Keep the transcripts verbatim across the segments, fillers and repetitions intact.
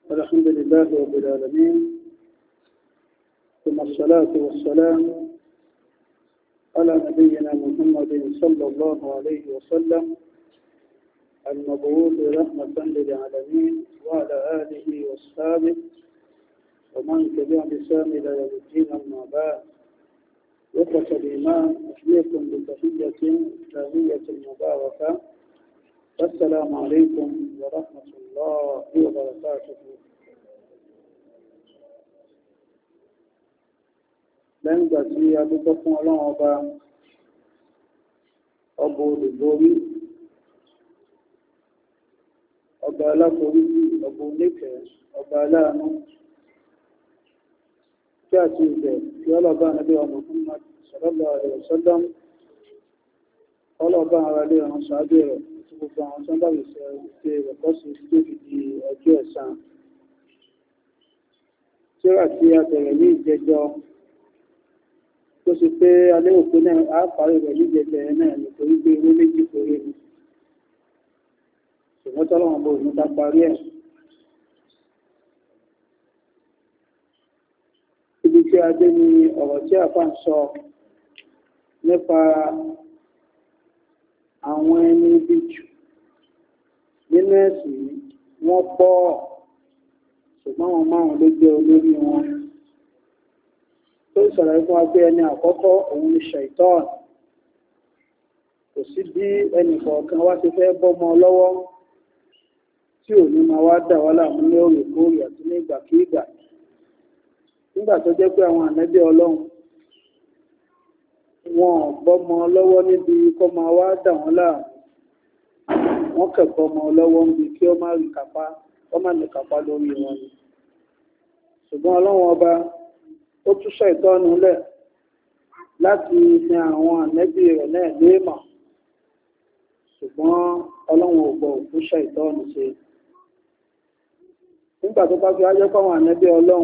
الحمد لله رب العالمين، ثم الصلاة والسلام على نبينا محمد صلى الله عليه وسلم المبعوث رحمة للعالمين، وعلى آله وأصحابه ومن تبع بإحسان إلى يوم الدين. أما بعد، إخوة الإيمان، أحييكم بتحية إسلامية مباركة. السلام عليكم ورحمة الله وبركاته. lẹ́yìn ìgbà tí a dúpẹ́ fún ọlọ́run ọba ọba olùborí, ọba aláforíjì, ọba oníkẹ̀ẹ́, ọba aláàánú, tí a ti ìbẹ̀ tí ọlọ́ba ànábì wa Muhammad sallallahu alaihi wasallam, ọlọ́ba ara lé àwọn ṣáájú rẹ̀ tí gbogbo àwọn tó ń bá ìṣẹ́ ìṣe rẹ̀ kọ́ sí tó fi di ọjọ́ ẹ̀san. Tírà tí a bẹ̀rẹ̀ ní ìjẹjọ́ tó sì pé alẹ́ òpin náà á parí rẹ̀ ní ìjẹjọ́ ẹ̀ náà nítorí pé owó méjì péré ni, ṣùgbọ́n tọ́lọ́wọ́n bò ní ká parí ẹ̀. Ibi tí a dé ni ọ̀rọ̀ tí àfà ń sọ nípa àwọn ẹni ibi jù nínú ẹ̀sìn wọ́n pọ̀, ṣùgbọ́n àwọn márùn-ún ló jẹ́ olórí wọn. Tó ìṣàlàyé fún wa pé ẹni àkọ́kọ́ òun ni Ṣàìtánì. Kò sí bí ẹnì kọ̀ọ̀kan wá ti fẹ́ bọ́mọ lọ́wọ́ tí ò ní máa wá dà wá láàmú ní òrèkóòrè àti ní ìgbàkígbà. Nígbà tó jẹ́ pé àwọn ànábì Ọlọ́run wọn ò bọ́mọ lọ́wọ́ níbi kó máa wá dà wọ́n láàmú, wọ́n kẹ̀ bọ́mọ lọ́wọ́ níbi kí ó má rí kápá ó má ní kápá lórí wọn ni. Ṣùgbọ́n Ọlọ́run ọba ó tú Ṣàìtánì lẹ̀ láti fi àwọn ànábì rẹ̀ náà léèmọ̀, ṣùgbọ́n Ọlọ́run ò gbọ́ òkú Ṣàìtánì ṣe. Nígbà tó bá fi wá jẹ́ fáwọn ànábì Ọlọ́run,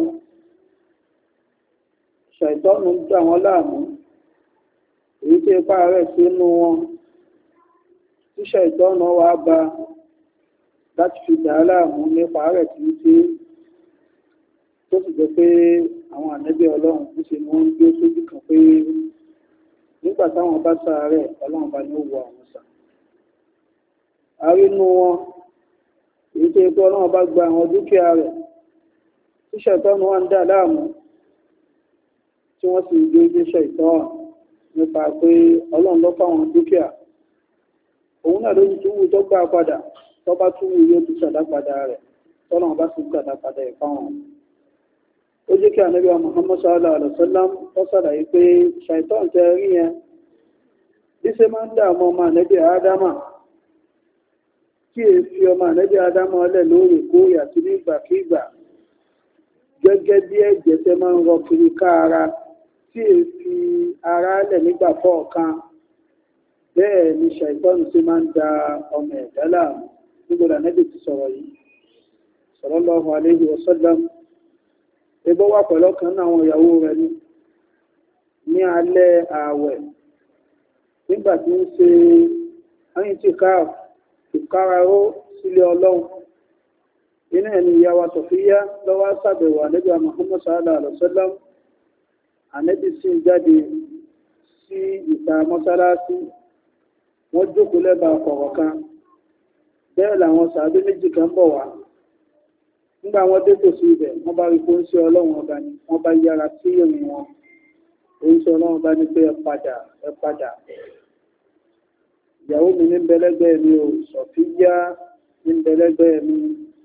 Ṣàìtánì ń dà wọ́n láàmú, èyí tí ipá rẹ̀ sínú wọn tí Ṣàìtánì wá bá láti fi dà á láàmú nípa rẹ̀ tí ó ṣe, tó sì jẹ́ pé àwọn ànábì Ọlọ́run ń ṣe ni wọ́n ń gbé sójú kan pé nígbà táwọn bá ṣàárẹ̀ Ọlọ́run bá ní ó wo àwọn sàn. Àrínú wọn èyí tó yẹ pé Ọlọ́run bá gba àwọn dúkìá rẹ̀ tí Ṣàìtánì wá ń dà láàmú, tí wọ́n sì gbé gbé Ṣàìtánì nípa pé Ọlọ́run ló fáwọn dúkìá, òun náà lójú tó wù tó gbà padà, tó bá tún wù yóò tún ṣàdá padà rẹ̀, tọ́lọ́run bá sì ṣàdá padà ẹ̀ fáwọn. Ó jẹ́ kí ànábì wa Muhammad sallallahu alaihi wasallam ó ṣàlàyé pé Ṣàìtánì tẹ́ rí yẹn bí ṣe máa ń dààmú ọmọ ànábì Ádámà, kí èéfì ọmọ ànábì Ádámà ọlẹ̀ lóòrèkóòrè àti nígbàkígbà, gẹ́gẹ́ bí ẹ̀jẹ̀ tẹ́ máa ń rọ kiri ká ara tí èéfì ara lẹ̀ nígbà kọ̀ọ̀kan, bẹ́ẹ̀ ni Ṣàìtánì ṣe máa ń da ọmọ ẹ̀dá láàmú. Nígbà ànábì ti sọ̀rọ̀ yìí sallallahu alaihi wasallam, ẹgbọ́ wà pẹ̀lú ọ̀kan náà àwọn ìyàwó rẹ̀ ní ní alẹ́ ààwẹ̀ nígbà tí ń ṣe ayín tí ìkáraró sílé Ọlọ́run. Inú ẹni ìyá wa Sọ̀fíyá lọ́wọ́ ṣàbẹ̀wò ànábì Muhammad sallallahu alaihi wasallam. Ànábì sì jáde sí ìta mọ́sálásí, wọ́n jókòó lẹ́bàá kọ̀ọ̀kan kan, bẹ́ẹ̀ làwọn sàábé méjì kan bọ̀ wá. Nígbà wọn dé tòsí ibẹ̀, wọ́n bá rí fún sí Ọlọ́run ọba ni wọ́n bá yára sí ìrìn wọn. Oúnjẹ Ọlọ́run bá ní pé ẹ padà ẹ padà. Ìyàwó mi ní bẹ̀lẹ́gbẹ́ mi ò, Sọ̀fíyá ní bẹ̀lẹ́gbẹ́ mi.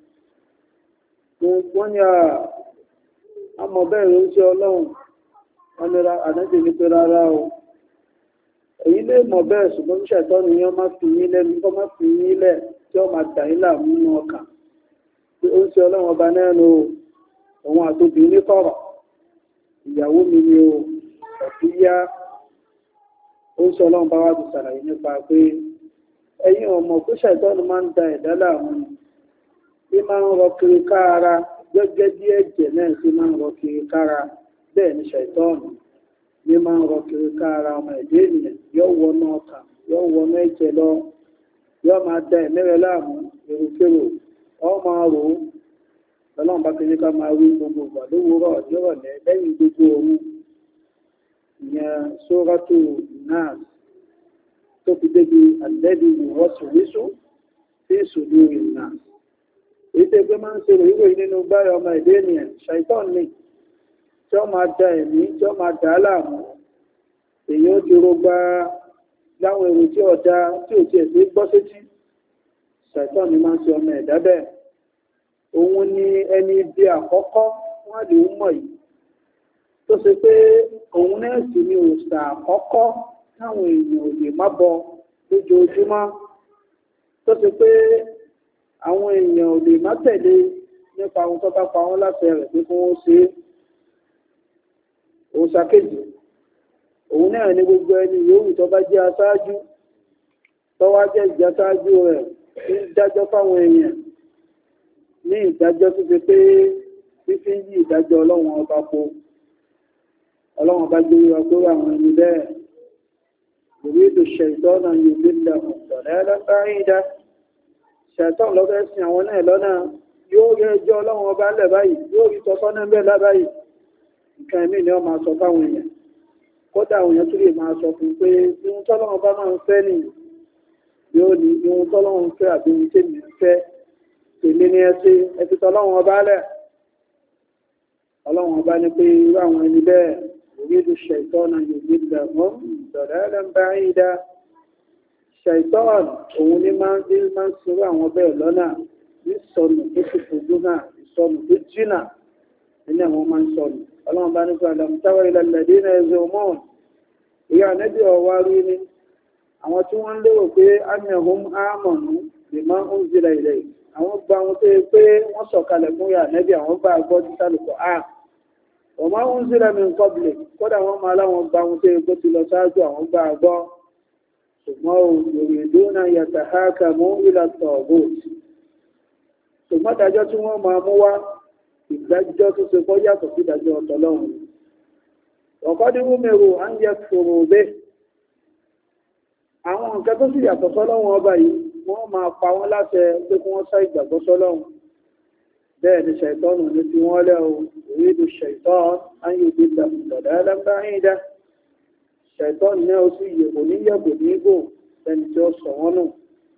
Wọ́n ní àmọ́ bẹ́ẹ̀ ló ń ṣe Ọlọ́run, wọ́n ní ànábì ní pé rárá o. Èyí lè mọ̀ bẹ́ẹ̀, ṣùgbọ́n Ṣàìtánì ni wọ́n má fi yín lẹ́nu, kọ́ má fi yín lẹ̀ tí wọ́n máa dà yín láàmú nínú ọkàn. Ó ń ṣe Ọlọ́run ọba náà ló òun àtòbí ní kọ̀rọ̀, ìyàwó mi ni o, Sọ̀fíyá. Ó ń ṣe Ọlọ́run bá wá ti ṣàlàyé nípa pé ẹ̀yin ọmọ pé Ṣàìtánì máa ń da ẹ̀dá láàmú, bí máa ń rọ kiri kára gẹ́gẹ́ bí ẹ̀jẹ̀ náà ṣe máa ń rọ kiri kára, bẹ́ẹ̀ ni Ṣàìtánì ní máa ń rọ kiri kára ọmọ ẹ̀dá ènìyàn, yóò wọnú ọkàn, yóò wọnú ẹ̀jẹ̀ lọ, yóò máa da ẹ̀mí rẹ̀ láàmú, èròkérò ọ máa rò ó ọlọ́run bá fi ní ká máa wí gbogbo ìgbà lówùúrọ̀ nírọ̀lẹ́ lẹ́yìn gbogbo òru ìyẹn sóràtù náà tó fi débi àlẹ́bí ìwọ́sùwísù sí ìṣòdì ìrìnà èyí tó gbé máa ń ṣe ròyìnròyìn nínú báyọ̀ ọmọ ìdí ènìyàn ṣàìtàn ní tí ó máa da ẹ̀mí tí ó máa dà á láàmú èyí ó ti rọgbà láwọn èrò tí ọ̀dá tí ò tiẹ̀ sí gbọ́ sétí ṣàìtàn ní máa ń ṣe ọmọ ẹ̀dá bẹ́ẹ̀ òun ni ẹni ibi àkọ́kọ́ wọ́n lè mọ̀ yìí tó ṣe pé òun náà sì ni òòṣà àkọ́kọ́ táwọn èèyàn ò lè má bọ lójoojúmọ́ tó ṣe pé àwọn èèyàn ò lè má tẹ̀lé nípa ohun tó bá pa wọ́n láṣẹ rẹ̀ pé kí wọ́n ṣe é òòṣà kejì òun náà ni gbogbo ẹni yòówù tó bá jẹ́ aṣáájú tó wá jẹ́ ìjà aṣáájú rẹ̀ ń dájọ́ fáwọn èèyàn ní ìdájọ́ tó ṣe pé fífi yí ìdájọ́ ọlọ́run ọba po ọlọ́run ọba gbé wa pé àwọn ẹni bẹ́ẹ̀ ìrìdò ṣẹ̀tọ́nà yóò lílẹ̀ ọ̀dọ̀lẹ́ lọ́gbàáyídá ṣẹ̀tọ́n lọ́fẹ́ sin àwọn náà lọ́nà yóò rí ẹjọ́ ọlọ́run ọba lẹ̀ báyìí yóò rí tọ́sọ́nà bẹ́ẹ̀ lábáyìí nǹkan ẹ̀mí ni wọ́n máa sọ fáwọn èèyàn kódà àwọn èèyàn tún lè máa sọ fún pé ihun tọ́lọ́run bá máa ń fẹ́ nìyí yóò ní ihun tọ́lọ́run fẹ́ àbí ihun tèmi fẹ́ tèmi ní ẹsẹ ẹtì tọ́lọ́run ọba lẹ̀ ọlọ́run ọba ní pé irú àwọn ẹni bẹ́ẹ̀ orílẹ̀ ṣẹ̀tọ́nà yóò gbígbà wọ́n dọ̀rẹ́lẹ̀ ń bá yí dá ṣẹ̀tọ́n òun ní máa ń dé máa ń sinú àwọn bẹ́ẹ̀ lọ́nà ní sọnù tó ti fojú náà ìsọnù tó jìnà nínú àwọn máa ń sọnù ọlọ́run bá ní pé àdàmú táwọn ilẹ̀ lẹ́dí náà ẹ̀zẹ̀ ọmọ́ọ̀n ìyá ànẹ́bí ọ̀wá rí ni àwọn tí wọ́n ń lérò pé ánìyàn ámọ̀nù lè máa ń zira ilẹ̀ àwọn gba ohun tó yẹ pé wọ́n sọ̀kalẹ̀ fún ìyá ànẹ́bí àwọn gbà gbọ́ títà lùkọ́ á wọ́n máa ń zira mi nǹkan bìlẹ̀ kódà wọ́n máa láwọn gba ohun tó yẹ pé ti lọ ṣáájú àwọn gbà gbọ́ ṣùgbọ́n òyìnbó yàtà hákà mú ìlà tọ̀ọ̀bù ṣùgbọ́n dájọ́ tí wọ́n máa mú wá ìdájọ́ tó ṣe kọ́ yàtọ̀ sí ìdájọ́ ọ̀tọ̀lọ́run ọ̀kọ́dí wúmẹ̀rù à ń yẹ fòrò bẹ́ẹ̀ àwọn nǹkan tó sì yàtọ̀ sọ́lọ́run ọba yìí wọ́n máa pa wọ́n láṣẹ pé kí wọ́n sá ìgbàgbọ́ sọ́lọ́run bẹ́ẹ̀ ni ṣàìtọ́nù ní fi wọ́n lẹ́ o orílẹ̀ ṣàìtọ́n ayé ìgbésà ìdọ̀dá ẹlẹ́mbáyídá ṣàìtọ́nù náà ó sì yẹ̀bò ní yẹ̀bò ní ìgbò ẹni tí ó sọ wọ́n nù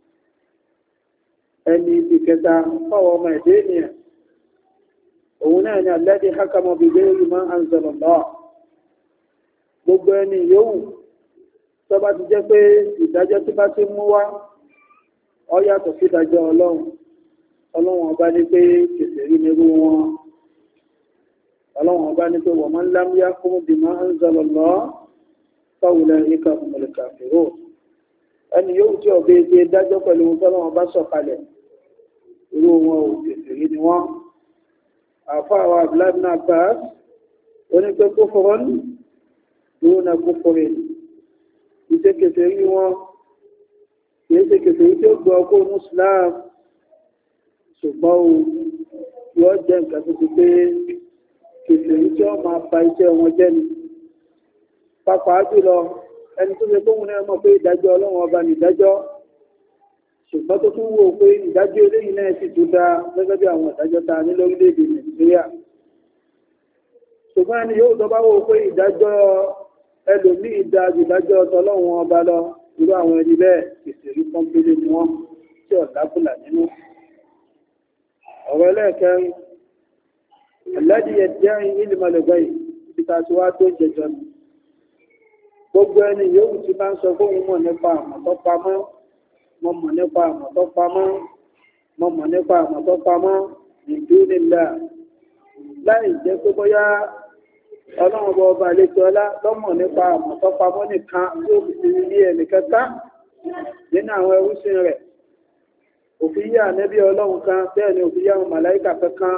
ẹni ibi kẹta fáwọn ọmọ ẹ̀dẹ́ ènìyàn òun náà ni alladhi hakama bi ghayri ma anzala Allah gbogbo ẹni yòówù tó bá ti jẹ́ pé ìdájọ́ tí bá ti mú wá ó yàtọ̀ sí ìdájọ́ ọlọ́run ọlọ́run ọba ní pé kèfèrí nírú wọn ọlọ́run ọba ní pé wa man lam yahkum bima anzala Allah fa ulaika humul kafirun ẹni yòówù tí ọ̀bẹ ti dájọ́ pẹ̀lú ohun tọ́lọ́run bá sọ̀kalẹ̀ irú wọn ò kèfèrí ni wọ́n àfáàwà abúláàbìnà báás onípe kúfọ́rọ́ ní ìwọ̀n kúfọ́rẹ́ ìṣẹ́ kèfèrí wọn kìí ṣe kèfèrí tí ó gbọ́ ọkọ̀ muslim ṣùgbọ́n o yóò jẹ́ nǹkan tó ti pé kèfèrí tí wọ́n máa ba iṣẹ́ wọn jẹ́ ni pàápàá jùlọ ẹni tó ṣe kóhun náà mọ̀ pé ìdájọ́ ọlọ́run ọba ní ìdájọ́ ṣùgbọ́n tó tún wò pé ìdájọ́ eléyìí náà sì tún dá gẹ́gẹ́ bí àwọn ìdájọ́ ta ní lórílẹ̀-èdè Nàìjíríà ṣùgbọ́n ẹni yóò tọ́ bá wò pé ìdájọ́ ẹlòmíì dá ìdájọ́ ọlọ́run ọba lọ irú àwọn ẹni bẹ́ẹ̀ ìṣèlú pọ́npélé ni wọ́n tí ọ̀dákùlà nínú ọ̀rọ̀ ẹlẹ́ẹ̀kẹrin ẹ̀lẹ́dìyẹ jẹ́rin ìlúmọ̀lẹ́gbẹ́ yìí ibi ta ti wá tó jẹjọ ni gbogbo ẹni yóò ti bá ń sọ fóun mọ̀ nípa àmọ̀ tó pamọ́ mo mọ̀ nípa àmọ̀ tó pamọ́ mo mọ̀ nípa àmọ̀ tó pamọ́ ìdú nílà láì jẹ́ pé bóyá ọlọ́run ọba ọba àlejò ọlá lọ́mọ̀ nípa àmọ̀ tó pamọ́ nìkan tí ó fi rí ẹnì kẹta nínú àwọn ẹrúsìn rẹ̀ òfin yá ànẹ́bí ọlọ́run kan bẹ́ẹ̀ ni òfin yá àwọn màláìkà kankan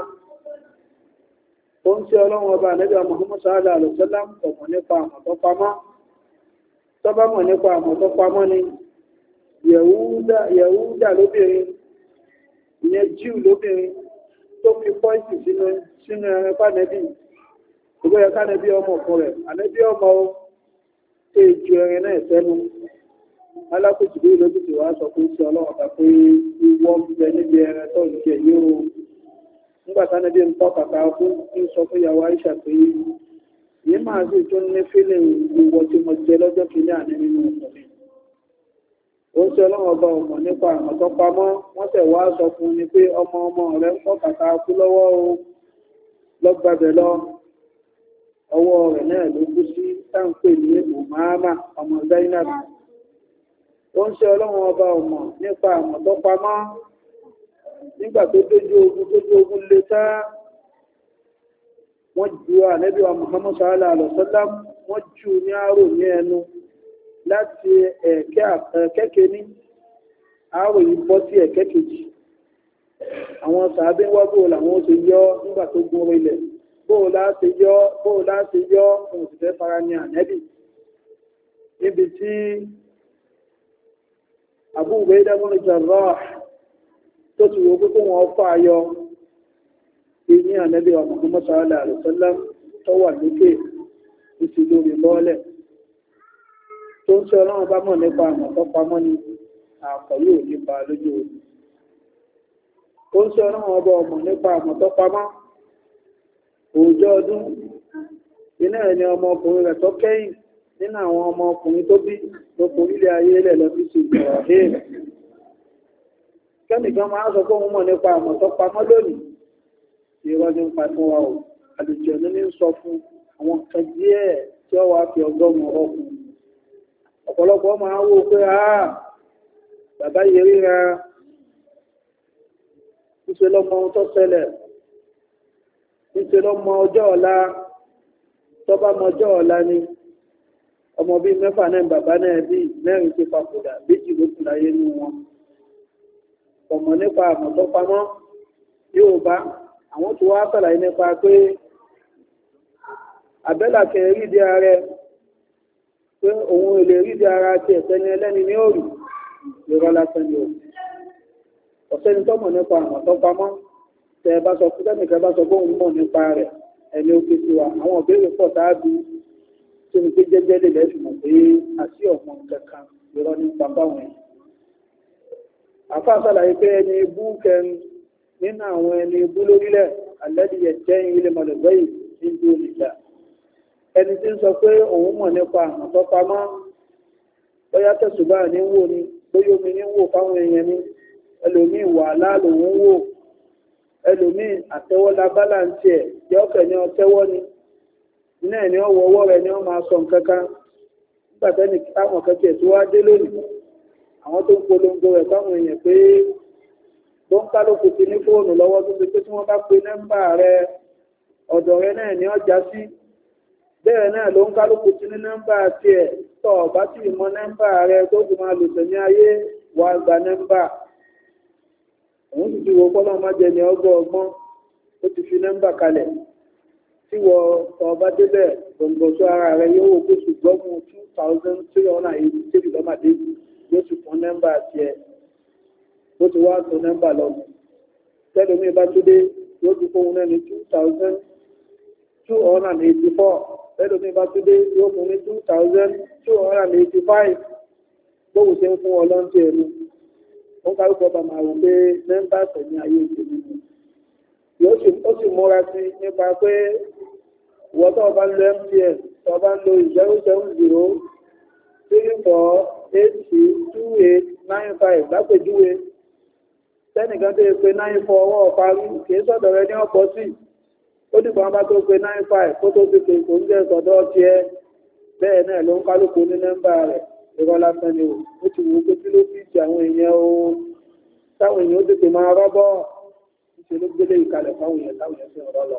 ó ń ṣe ọlọ́run ọba ànẹ́bí Muhammad sallallahu alaihi wasallam ọmọ nípa àmọ̀ tó pamọ́ tó bá mọ̀ nípa àmọ̀ tó pamọ́ ni Yẹ̀húdà lóbìnrin ìyẹn Jíù lóbìnrin tó fi pọ́ìsì sínú ẹran pánẹ́bí gbogbo ẹ̀ká nẹ́bí ọmọ ọ̀kan rẹ̀ ànẹ́bí ọmọ ó tó ju ẹran náà sẹ́nu alákòjì bí lójú tí wàá sọ pé sí ọlọ́run ọba pé ìwọ ń bẹ níbi ẹran tó ń jẹ yóò nígbà táwọn ẹbí ń tọ́ kàkà fún ń sọ fún ìyàwó Aisha pé yìí máa sì tún ní fílẹ̀ ìwọ tí mo jẹ lọ́jọ́ kìíní àná nínú ọ̀pọ̀ mi ó ń ṣe ọlọ́run ọba ọmọ nípa àmọ́ tó pamọ́ wọ́n tẹ̀ wá sọ fún ni pé ọmọ ọmọ rẹ̀ ń tọ́ kàkà kú lọ́wọ́ o lọ́gbàbẹ̀ lọ ọwọ́ rẹ̀ náà ló kú sí táǹpẹ̀ ní Umama ọmọ Zainab ó ń ṣe ọlọ́run ọba ọmọ nípa àmọ́ tó pamọ́ nígbà tó dójú ogun tó dójú ogun lè tá wọ́n ju ànábì wa Muhammad sallallahu alaihi wasallam wọ́n jù ní àrò ní ẹnu láti ẹ̀kẹ́ ní àrò yìí bọ́ sí ẹ̀kẹ́ kejì àwọn sàábé wá bóò làwọn ó ti yọ nígbà tó gún ilẹ̀ bóò láti yọ bóò láti yọ ohun òṣìṣẹ́ fara ní ànábì níbi tí Abu Ubaidah ibn Jarrah tó ti wò pé kó wọn fà yọ ní ànábì wa Muhammad sallallahu alaihi wasallam tó wà lókè ìsì lórí bọ́ọ̀lẹ̀ tó ń sọ ọlọ́run bá mọ̀ nípa àmọ̀ tó pamọ́ ni àkọ̀lù nípa lójú omi tó ń sọ ọlọ́run ọba ọmọ nípa àmọ̀ tó pamọ́ òòjọ́ ọdún iná ẹni ọmọkùnrin rẹ̀ tó kẹ́yìn nínú àwọn ọmọkùnrin tó bí tó forílẹ̀ ayé lẹ̀ lọ sí sí ìgbọ̀rọ̀ hẹ́ẹ̀ kẹ́nìkan máa sọ fún mọ̀ nípa àmọ̀ tó pamọ́ lónìí ìrọ́ ní pa fún wa ò àlùjọ ní sọ fún àwọn kan díẹ̀ tí ó wà fi ọgọ́rùn-ún ọkùn ọ̀pọ̀lọpọ̀ máa wó pé àà bàbá yẹ ríra níṣẹ́ lọ́mọ ohun tó ṣẹlẹ̀ níṣẹ́ lọ́mọ ọjọ́ ọ̀la tó bá mọ ọjọ́ ọ̀la ni ọmọ bíi mẹ́fà náà bàbá náà bí mẹ́rin ti papòdà méjì ló kù láyé nínú wọn ọmọ nípa àmọ̀ tó pamọ́ yóò bá àwọn tó wá sàlàyé nípa pé àbẹ́là kẹrẹ rídi ààrẹ pé òun èlè rídi ara ti ẹ̀sẹ́ni ẹlẹ́ni ní òrì ìrọ́ lásán ni ò ọ̀sẹ́ni tó mọ̀ nípa àmọ̀ tó pamọ́ tẹ bá sọ fún tẹ́nìkẹ́ bá sọ bóun mọ̀ nípa rẹ̀ ẹni ó ké sí wa àwọn òbéèrè pọ̀ táàbí tí mo pé jẹ́jẹ́ lè lẹ́sùn mọ̀ pé àti ọ̀mọ̀ kankan ìrọ́ nípa báwọn ẹ̀ àfáà sàlàyé pé ẹni ibú kẹrin nínú àwọn ẹni ibú lórílẹ̀ alẹ́dìyẹ jẹ́yìn ilé mọ̀lẹ̀gbẹ́ yìí ní ìlú olùjà ẹni tí ń sọ pé òun mọ̀ nípa àmọ̀tọ́ pamọ́ bóyá tẹ̀sùbá ní wò ni bóyá omi ní wò fáwọn èèyàn ní ẹlòmíì wà láàlòun wò ẹlòmíì àtẹ́wọ́ labálà ń tiẹ̀ jẹ́ ọ̀kẹ́ ní ọtẹ́wọ́ ni iná ẹ̀ ní ọwọ́ ọwọ́ rẹ̀ ní wọ́n máa sọ nǹkan kan nígbà tẹ́ni táwọn kẹ́kẹ́ tó wá dé lónìí àwọn tó ń polongo rẹ̀ fáwọn èèyàn pé tó ń kálukú ti ní fóònù lọ́wọ́ tó fi pé tí wọ́n bá pe nọ́mbà rẹ ọ̀dọ̀ rẹ náà ní ọjà sí bẹ́ẹ̀ náà ló ń kálukú ti ní nọ́mbà tiẹ̀ tọ̀ bá sì mọ nọ́mbà rẹ tó fi máa lò sẹ́ni ayé wàá gba nọ́mbà òun sì ti wo kọ́lọ́ má jẹ ní ọgbọ́n ọgbọ́n ó ti fi nọ́mbà kalẹ̀ tí wọ́n tọ́ bá débẹ̀ gbọ̀ngbọ̀n tó ara rẹ yóò wò kóṣù gbọ́mù two thousand three hundred and eighty three lọ́màdé yóò sì fún nọ́mbà tiẹ̀ bó ti wá tó nọ́mbà lọ tẹ́lómi bá tó dé yóò ti fún un náà ní two thousand two hundred and eighty four tẹ́lómi bá tó dé yóò fún ní two thousand two hundred and eighty five bóun ṣe ń fún wọn lọ́ńtì ẹnu ó kárúkọ bá máa wò pé nọ́mbà tẹ̀lé ayé ìṣèlú ó sì múra sí nípa pé ìwọ́n tó bá ń lo M T N tó bá ń lo zero seven zero three four eight six two eight nine five lápèjúwe tẹ́nìkan tó yẹ pé nine four ọwọ́ parí kìí sọ̀dọ̀ rẹ ní ọ̀pọ̀ sí ó dìbò wọn bá tó pé nine five kó tó fi pé kò ń jẹ́ sọ̀dọ̀ tiẹ̀ bẹ́ẹ̀ náà ló ń kálukú ní nọ́mbà rẹ̀ irọ́ lásán ni o ó ti wò ó pé kí ló fi ti àwọn èèyàn o táwọn èèyàn ó tètè máa rọ́bọ̀ ṣe ló gbélé ìkalẹ̀ fáwọn èèyàn táwọn èèyàn sì ń rọ́ lọ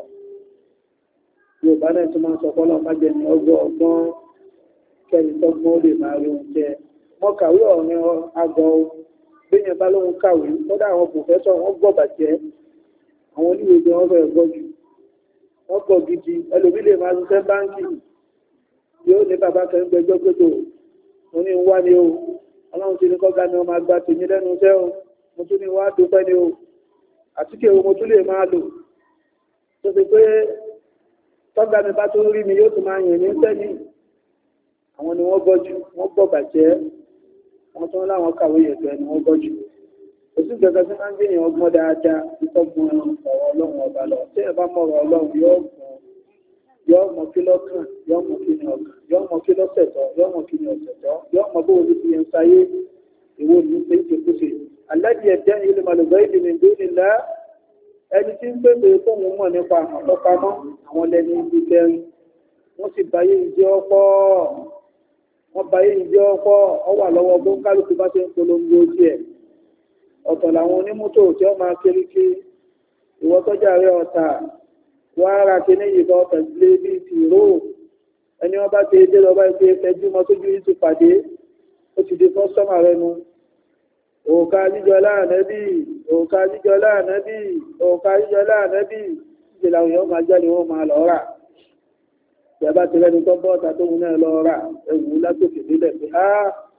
Yorùbá náà tún máa ń sọ fọ́lọ́ má jẹ ní ọgbọ́n ọgbọ́n kẹ́ni tọ́gbọ́n ó lè máa rí oúnjẹ mọ́ kàwé ọ̀rin àgọ́ bíyẹn bá lóhun kàwé kódà àwọn pòfẹ́sọ̀ wọ́n gbọ́ bàjẹ́ àwọn oníwèé jẹ́ wọ́n fẹ́ gbọ́ jù wọ́n gbọ́ gidi ẹlòmí lè máa ṣiṣẹ́ báńkì yóò ní bàbá kan gbẹjọ́ pẹ̀tò mo ní wá ní o ọlọ́run ti ní kọ́gá ni wọ́n máa gba tèmi lẹ́nu iṣẹ́ o mo tún ní wá dúpẹ́ ní o àtíkè o mo tún lè máa lò tó fi pé tọ́gá mi bá tó rí mi yóò tún máa yìn ní sẹ́yìn àwọn ni wọ́n gbọ́ jù wọ́n gbọ́ bàjẹ́ wọ́n tún láwọn kàwé yẹ̀tọ̀ ẹni wọ́n gbọ́ jù kò sí gẹ́gẹ́ tí máa ń gbìyànjú ọgbọ́n dáadáa ìtọ́gbọ́n ọ̀rọ̀ ọlọ́run ọba lọ tí ẹ bá mọ ọ̀rọ̀ ọlọ́run yóò gbọ́n yóò mọ kí lọ́kàn yóò mọ kí ni ọkàn yóò mọ kí lọ́sẹ̀tọ̀ yóò mọ kí ni ọ̀sẹ̀tọ̀ yóò mọ bó olú ti yẹn sáyé ìwọ ní ṣe é ṣe kúṣe aláàjì ẹ̀jẹ̀ ilé màlúùbá ìdí mi dúró nílá ẹni tí ń pèsè fóun mọ̀ nípa àpapamọ́ àwọn lẹni ibi kẹrin wọ́n sì báyé ìjẹ́ ọkọ̀ wọ́n báyé ìjẹ́ ọkọ̀ ọ wà lọ́wọ́ bó kálukú bá ṣe ń polongo ojú ẹ̀ ọ̀tọ̀ làwọn onímọ́tò tí wọ́n máa kiri kí ìwọ tọ́jà rẹ̀ ọ̀tà wọ́n ara ti ní ìbọn ọ̀tà lé bí tìró ẹni wọ́n bá ti dé lọ́ba ìpè ẹjú mọ́ tójú yìí ti pàdé ó ti di kọ́sọ́mà rẹ nu òòkà jíjọlá ànẹ́bì òòkà jíjọlá ànẹ́bì òòkà jíjọlá ànẹ́bì ìṣe làwọn èèyàn máa jáde wọ́n máa lọ rà ìjọba ti rẹni tó bọ́ ọ̀tà tóun náà lọ rà ẹ̀wù látòkè nílẹ̀ pé á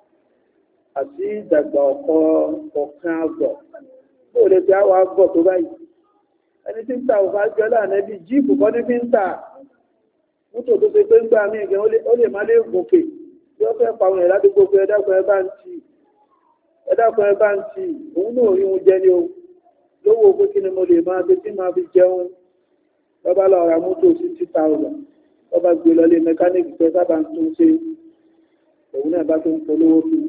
àti ìdàgbà ọ̀kọ̀ ọ̀kan àgbọ̀ bó lè fi àwọn àgbọ̀ tó báyìí ẹni tí ń ta òfà jíjọlá ànẹ́bì jíìpù kọ́ ní fi ń tà mọ́tò tó ṣe pé ń gbà mí gan ó lè má lè gòkè yóò fẹ́ pa àwọn ẹ̀ ládùúgbò pé ẹ̀dàkùn ẹ bá ń tì ẹ̀dàkùn ẹ bá ń tì òun náà rí oúnjẹ ni o lówó pé kí ni mo lè máa fi tí máa fi jẹun lọ́ba lọ ra mọ́tò sixty thousand lọ́ba gbé lọlé mẹkáníìkì pé sábà ń tún ṣe òun náà bá tó ń polówó fi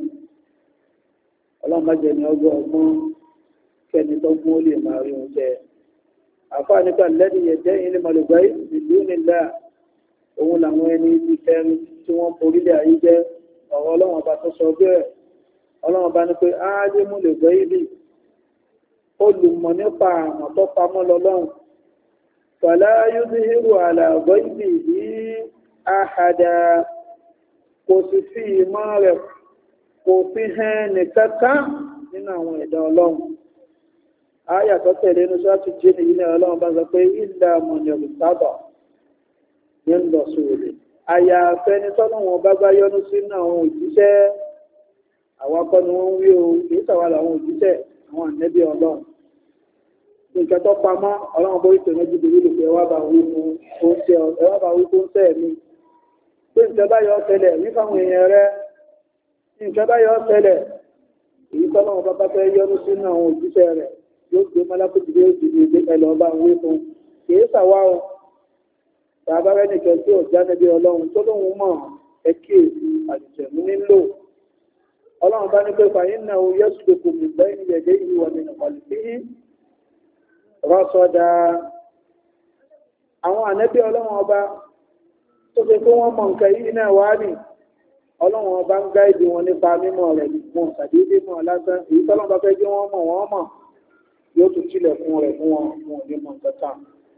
ọlọ́run má jẹ ní ọgbọ́n ọgbọ́n kẹ́ni tó gbọ́n ó lè máa rí oúnjẹ àfáà nípa lẹ́nu yẹn jẹ́ ilé mọ̀lùgbá ìlú nílá òun làwọn ẹni ibi kẹrin tí wọ́n forílẹ̀ ayé jẹ́ ọ̀rọ̀ ọlọ́run ọba tó sọ bẹ́ẹ̀ ọlọ́run ọba ní pé áádé mú lè gbọ́ ibi olùmọ̀ nípa àmọ̀ tó pamọ́ lọ́lọ́run fàlá yúdíhìrù àlàgbọ́ ibi yìí àhàdà kò sì fi ìmọ̀ rẹ̀ kò fi hàn nìkankan nínú àwọn ẹ̀dá ọlọ́run áyà tó tẹ̀lé inú sọ́ọ̀tù jí nìyí náà ọlọ́run bá sọ pé ìlà mọ̀nìyàn sábà ní ń lọ sóòlè àyàfẹ́ ní tọ́lọ́wọ́n bá bá yọ́nú sínú àwọn òjíṣẹ́ àwọn akọ́ ni wọ́n ń wí o kìí sàwà làwọn òjíṣẹ́ àwọn ànẹ́bí ọlọ́run nǹkan tó pamọ́ ọlọ́run bó ìtò méjì bìrì lè fi ẹwà bá wí fún oúnjẹ ẹwà bá wí fún sẹ́ẹ̀ mi pé nǹkan bá yọ ọ̀sẹ̀lẹ̀ ní fáwọn èèyàn rẹ nǹkan bá yọ ọ̀sẹ̀lẹ̀ èyí tọ́lọ́wọ́n bá bá fẹ́ yọ́nú sínú àwọn òjíṣẹ́ rẹ̀ yóò gbé mọ́lákùtì bí ó ti di ìgbé ẹlọ́ bá wí fún kìí sàwà o bàbá rẹ̀ nìkan tí ò jáde bí ọlọ́run tó lóun mọ̀ ẹ kíyèsí àjẹmú nílò ọlọ́run bá ní pé fàyín náà yẹ́sù tó kò mú bẹ́ẹ̀ yẹ̀dẹ́ yìí wà nínú pàlùkì rọ́sọ̀dá àwọn ànẹ́bí ọlọ́run ọba tó fi pé wọ́n mọ̀ nǹkan yìí náà wá ní ọlọ́run ọba ń gáìdì wọn nípa mímọ̀ rẹ̀ wọn ṣàdédé mọ̀ lásán èyí tọ́lọ́run bá fẹ́ jẹ́ wọ́n mọ̀ wọ́n mọ̀ yóò tún tilẹ̀ fún rẹ̀ fún wọn wọn ò ní mọ̀ nǹkan tán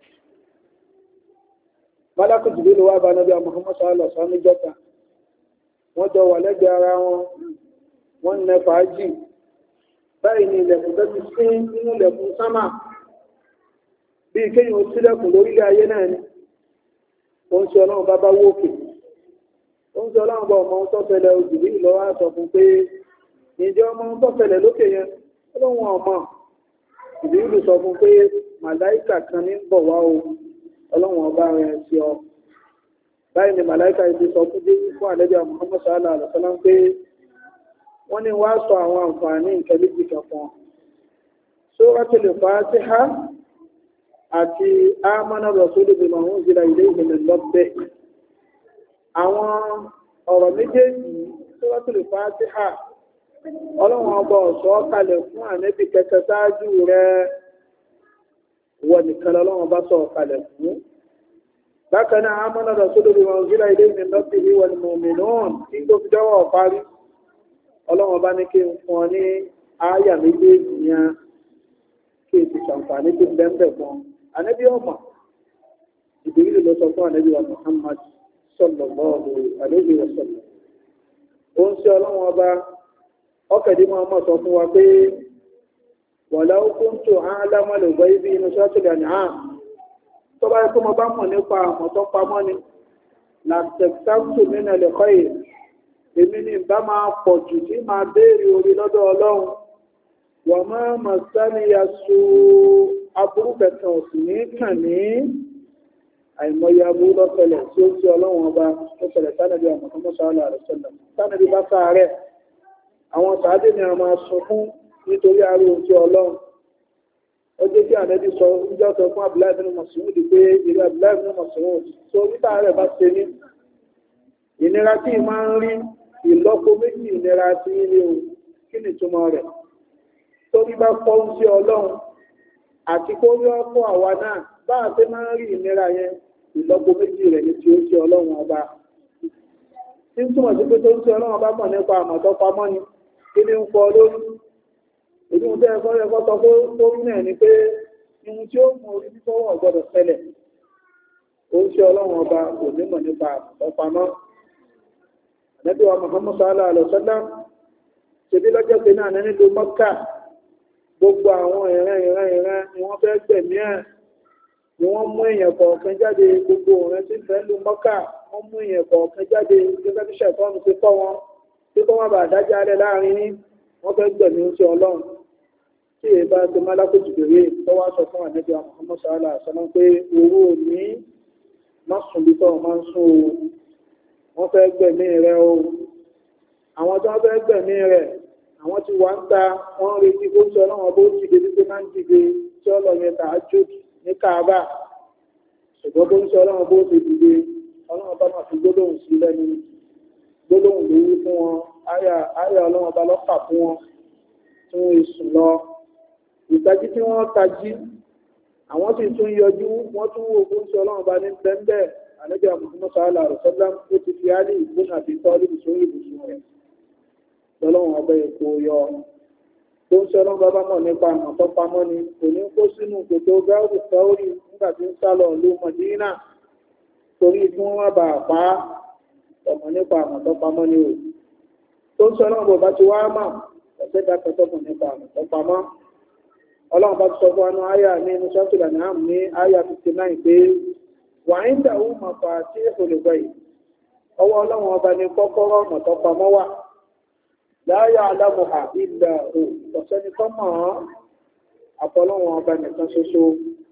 Málàkù Jìbìrìlù wá bá Nábì Muhammad sallallahu alaihi wasallam níjọ́ta wọ́n jọ wà lẹ́gbẹ̀ẹ́ ara wọn wọ́n nẹ fàájì báyìí ni ilẹ̀kùn tó ti sí nínú ilẹ̀kùn sámà bí kéyìn ó sílẹ̀kùn lórílẹ̀ ayé náà ni ó ń ṣe ọlọ́run bá bá wókè ó ń ṣe ọlọ́run bá ọmọ tó fẹlẹ̀ Jìbìrìlù lọ́wọ́ sọ fún pé ìjọ ọmọ tó fẹlẹ̀ lókè yẹn ọlọ́run ọmọ Jìbìrìlù sọ fún pé màláìkà kan ní bọ̀ wá o ọlọ́run ọba rẹ̀ sí ọ báyìí ni màláìka ibi sọ fún dé fún àlẹ́bí Muhammad sallallahu alaihi wasallam pé wọ́n ní wá sọ àwọn àǹfààní nǹkan méjì kan fún ọ Suratul Fatiha àti amana rasulu bima unzila ilayhi min rabbih àwọn ọ̀rọ̀ méjèèjì Suratul Fatiha ọlọ́run ọba ọ̀sọ́ kalẹ̀ fún ànẹ́bí kẹkẹ sáájú rẹ̀ wọ́n nìkan lọ́wọ́n bá sọ kalẹ̀ fún bákan náà amana rasulu bima unzila ilayhi min rabbihi wal mu'minun tí tó fi jọ́wọ́ parí ọlọ́wọ́n bá ní kí n fún ọ ní ááyà méjèèjì yẹn kí n ti ṣàǹfààní tí ń bẹ́ẹ̀ fún ànábì ọmọ Jibril ló sọ fún ànábì wa Muhammad sallallahu alaihi wasallam ó ń ṣe ọlọ́wọ́n ọba ọkẹ̀dínmọ́ ọmọ sọ fún wa pé wọ̀láwó kúntù àálámọ́ lè gbọ́ ibi inú sọ́tùlẹ̀ ní àà tó bá kó mọ bá mọ̀ nípa àmọ̀ tó pamọ́ ni làtẹ̀kítàkùtù nínú ẹ̀lẹ́kọ́ yìí èmi ní bá máa pọ̀ jù tí máa béèrè orí lọ́dọ̀ ọlọ́run wọ́n máa mọ̀ sáníyà so aburú kẹta òsìn ní kàn ní àìmọye aburú lọ́sẹ̀lẹ̀ tí ó ti ọlọ́run ọba tó ṣẹlẹ̀ sánàbí Muhammad sallallahu alaihi wasallam sánàbí bá sáà rẹ̀ àwọn sàádé ni a máa sọ fún nítorí àárò ojú ọlọ́run ó jẹ́ kí ànẹ́bí sọ níjọ́ sọ fún Abdullahi bin Mas'ud pé ìlú Abdullahi bin Mas'ud tó níta rẹ̀ bá ṣe ní ìnira tí máa ń rí ìlọ́po méjì ìnira tí ilé o kí ni túmọ̀ rẹ̀ tó bí bá kọ́ ń sí ọlọ́run àti kó rí ọkọ̀ àwa náà bá a ṣe máa ń rí ìnira yẹn ìlọ́po méjì rẹ̀ ní tí ó sí ọlọ́run ọba tí ń túmọ̀ sí pé tó ń sí ọlọ́run ọba mọ̀ nípa àmọ̀tọ́ pamọ́ ni kí ni ń fọ lórí èdè ń tẹ́ ẹ̀kọ́ ẹ̀kọ́ sọ tó rí náà ni pé ihun tí ó mú orí fífọwọ́ gbọ́dọ̀ ṣẹlẹ̀ ó ń sí ọlọ́run ọba kò ní mọ̀ nípa àmọ̀tọ́ pamọ́ Ànábì wa Muhammad sallallahu alaihi wasallam ṣebí lọ́jọ́ pé náà nílùú Mọ́kà gbogbo àwọn ìran ìran ìran ni wọ́n fẹ́ gbẹ̀mí ẹ̀ ni wọ́n mú èèyàn kọ̀ọ̀kan jáde gbogbo òun tí fẹ́ lu Mọ́kà wọ́n mú èèyàn kọ̀ọ̀kan jáde gẹ́gẹ́ bí ṣẹ̀tọ́nù ti kọ́ wọn tí kọ́ wọn bá dájá alẹ́ láàrin ní wọ́n fẹ́ gbẹ̀mí oúnjẹ ọlọ́run tí èyí bá ti má lákòtù bèrè tó wá sọ fún Ànábì wa Muhammad sallallahu alaihi wasallam pé owó òní má sùn bí tọ́ máa ń sún o wọ́n fẹ́ gbẹ̀mí rẹ̀ o àwọn tó wọ́n fẹ́ gbẹ̀mí rẹ̀ àwọn tí wà ń ta wọ́n retí kó sọ ọlọ́run bó ti dé pé máa ń dìde tí ọlọ́ yẹn tà á jò ní Káàbà ṣùgbọ́n bó ń sọ ọlọ́run bó ti dìde ọlọ́run bá máa fi gbólóhùn sí lẹ́nu gbólóhùn lórí fún wọn áyà áyà ọlọ́run bá lọ́pàá fún wọn tí wọ́n sùn lọ ìtají tí wọ́n tají àwọn sì tún yọjú wọ́n tún wò bó ń sọ ọlọ́run bá ní bẹ́ẹ̀ Ànábì Muhammad sallallahu alaihi wasallam ó ti fi Àlí ibn Abi Talib sórí ibùsùn rẹ̀ lọ́lọ́run ọba èkó yọ tó ń sọ́lọ́ bàbá mọ̀ nípa àmọ̀tọ́ pamọ́ ni kò ní kó sínú kòtò gáàrù sáórì nígbà tí ń sálọ ìlú Mọ̀dínà torí kí wọ́n má bàa pa á ọmọ nípa àmọ̀tọ́ pamọ́ ni o tó ń sọ́lọ́ bàbá ti wá mà ọ̀sẹ̀ dákẹ́tọ́ mọ̀ nípa àmọ̀tọ́ pamọ́ ọlọ́run bá ti sọ fún anú àyà ní inú sọ́tìlà ní àmì ní àyà fifty nine pé wàá ń dàrú màfà tí olùgbà yìí ọwọ́ ọlọ́run ọba ní kọ́kọ́rọ́ àmọ̀tọ́ pamọ́ wà láyà alámùhà ilẹ̀ ò ọ̀sẹ́ni kọ́ mọ̀ ọ́ àfọlọ́wọn ọba nìkan ṣoṣo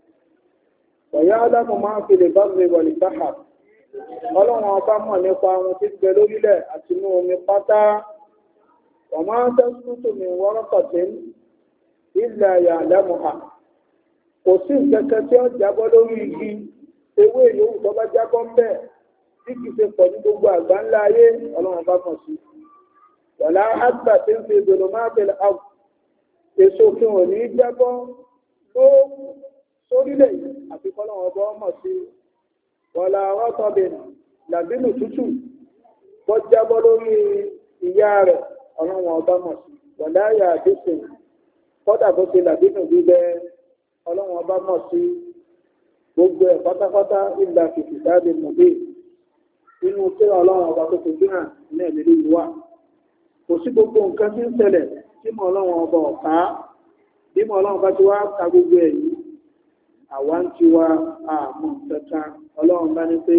wọ̀yá alámù máa fi lè bá mi wọ̀lì báhà ọlọ́wọ́n ọba mọ̀ nípa ohun tí ń bẹ lórílẹ̀ àti inú omi pátá wọ́n máa ń tẹ́sùtù mi wọ́rọ́kọ̀tì ilẹ̀ àyà alámùhà kò sí ìkẹ́kẹ́ tí ó jábọ́ lórí igi ewé yòówù tó bá jábọ́ ń bẹ̀ tí kì í ṣe pọ̀ ní gbogbo àgbá ńlá ayé ọlọ́wọ́n ọba mọ̀ sí wàlá àgbà tí ń fi ìdòdò máa bẹ̀rẹ̀ àwọn èso kí wọ́n ní jábọ́ lóòkù sórílẹ̀ yìí àti kọ́lọ́wọ́ ọba ọmọ sí wàlá rọ́tọ̀bìnì làbínú tútù bọ́ jábọ́ lórí ìyá rẹ̀ ọlọ́wọ́ ọba mọ̀ sí wàlá àyà àdéṣe kọ́dà bó ṣe làbínú bíbẹ́ ọlọ́wọ́ ọba mọ̀ sí gbogbo ẹ̀ pátápátá ìlà kìkì dáadé mọ̀gbé inú tí ọlọ́wọ́ ọba tó fojú hàn ní ẹ̀mẹ́lẹ́ yìí wà kò sí gbogbo nǹkan tí ń ṣẹlẹ̀ tí mọ̀ ọlọ́run ọba ọ̀ká bí mọ̀ ọlọ́run bá ti wá ka gbogbo ẹ̀ yìí àwa ń ti wá àmọ́ kankan ọlọ́run bá ní pé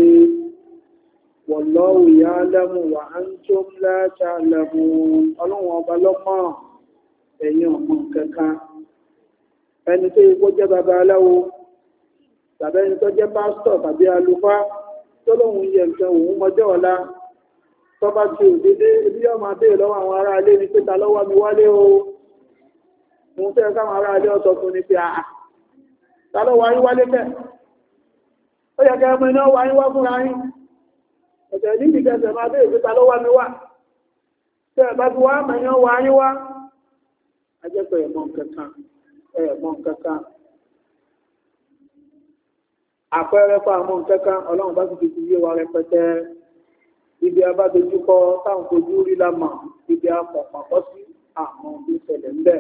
wallahu ya'lamu wa antum la ta'lamun ọlọ́run ọba lọ́mọ ẹ̀yin ọmọ kankan ẹni tó yẹ kó jẹ́ babaláwo tàbí ẹni tó jẹ́ pásítọ̀ tàbí àlùfáà tó lóun yẹ nǹkan òun mọjọ́ ọ̀la tọ́bá tí ò dédé ibi yọ́ máa bèèrè lọ́wọ́ àwọn ará ilé ní pé ta lọ́wọ́ mi wálé o mo fẹ́ káwọn ará ilé ọ̀sọ̀ fún ní pé àà ta lọ́wọ́ ayé wálé fẹ́ ó yẹ kẹ́ ọmọ iná wá yín wá fúnra yín ẹ̀tẹ̀ ní ìdíkẹsẹ̀ máa bèèrè pé ta lọ́wọ́ mi wá tẹ́ ẹ̀ bá fi wá mẹ́yàn wá yín wá a jẹ́ pé ẹ̀mọ́ kankan ẹ̀mọ́ kankan àpẹẹrẹ fún àmọ́ kankan ọlọ́run bá ti fi yé wa rẹpẹtẹ ibi abádojúkọ táwọn fojú rí lámà ibi apọ̀pàpọ̀ sí àwọn tó ṣẹlẹ̀ ńbẹ̀.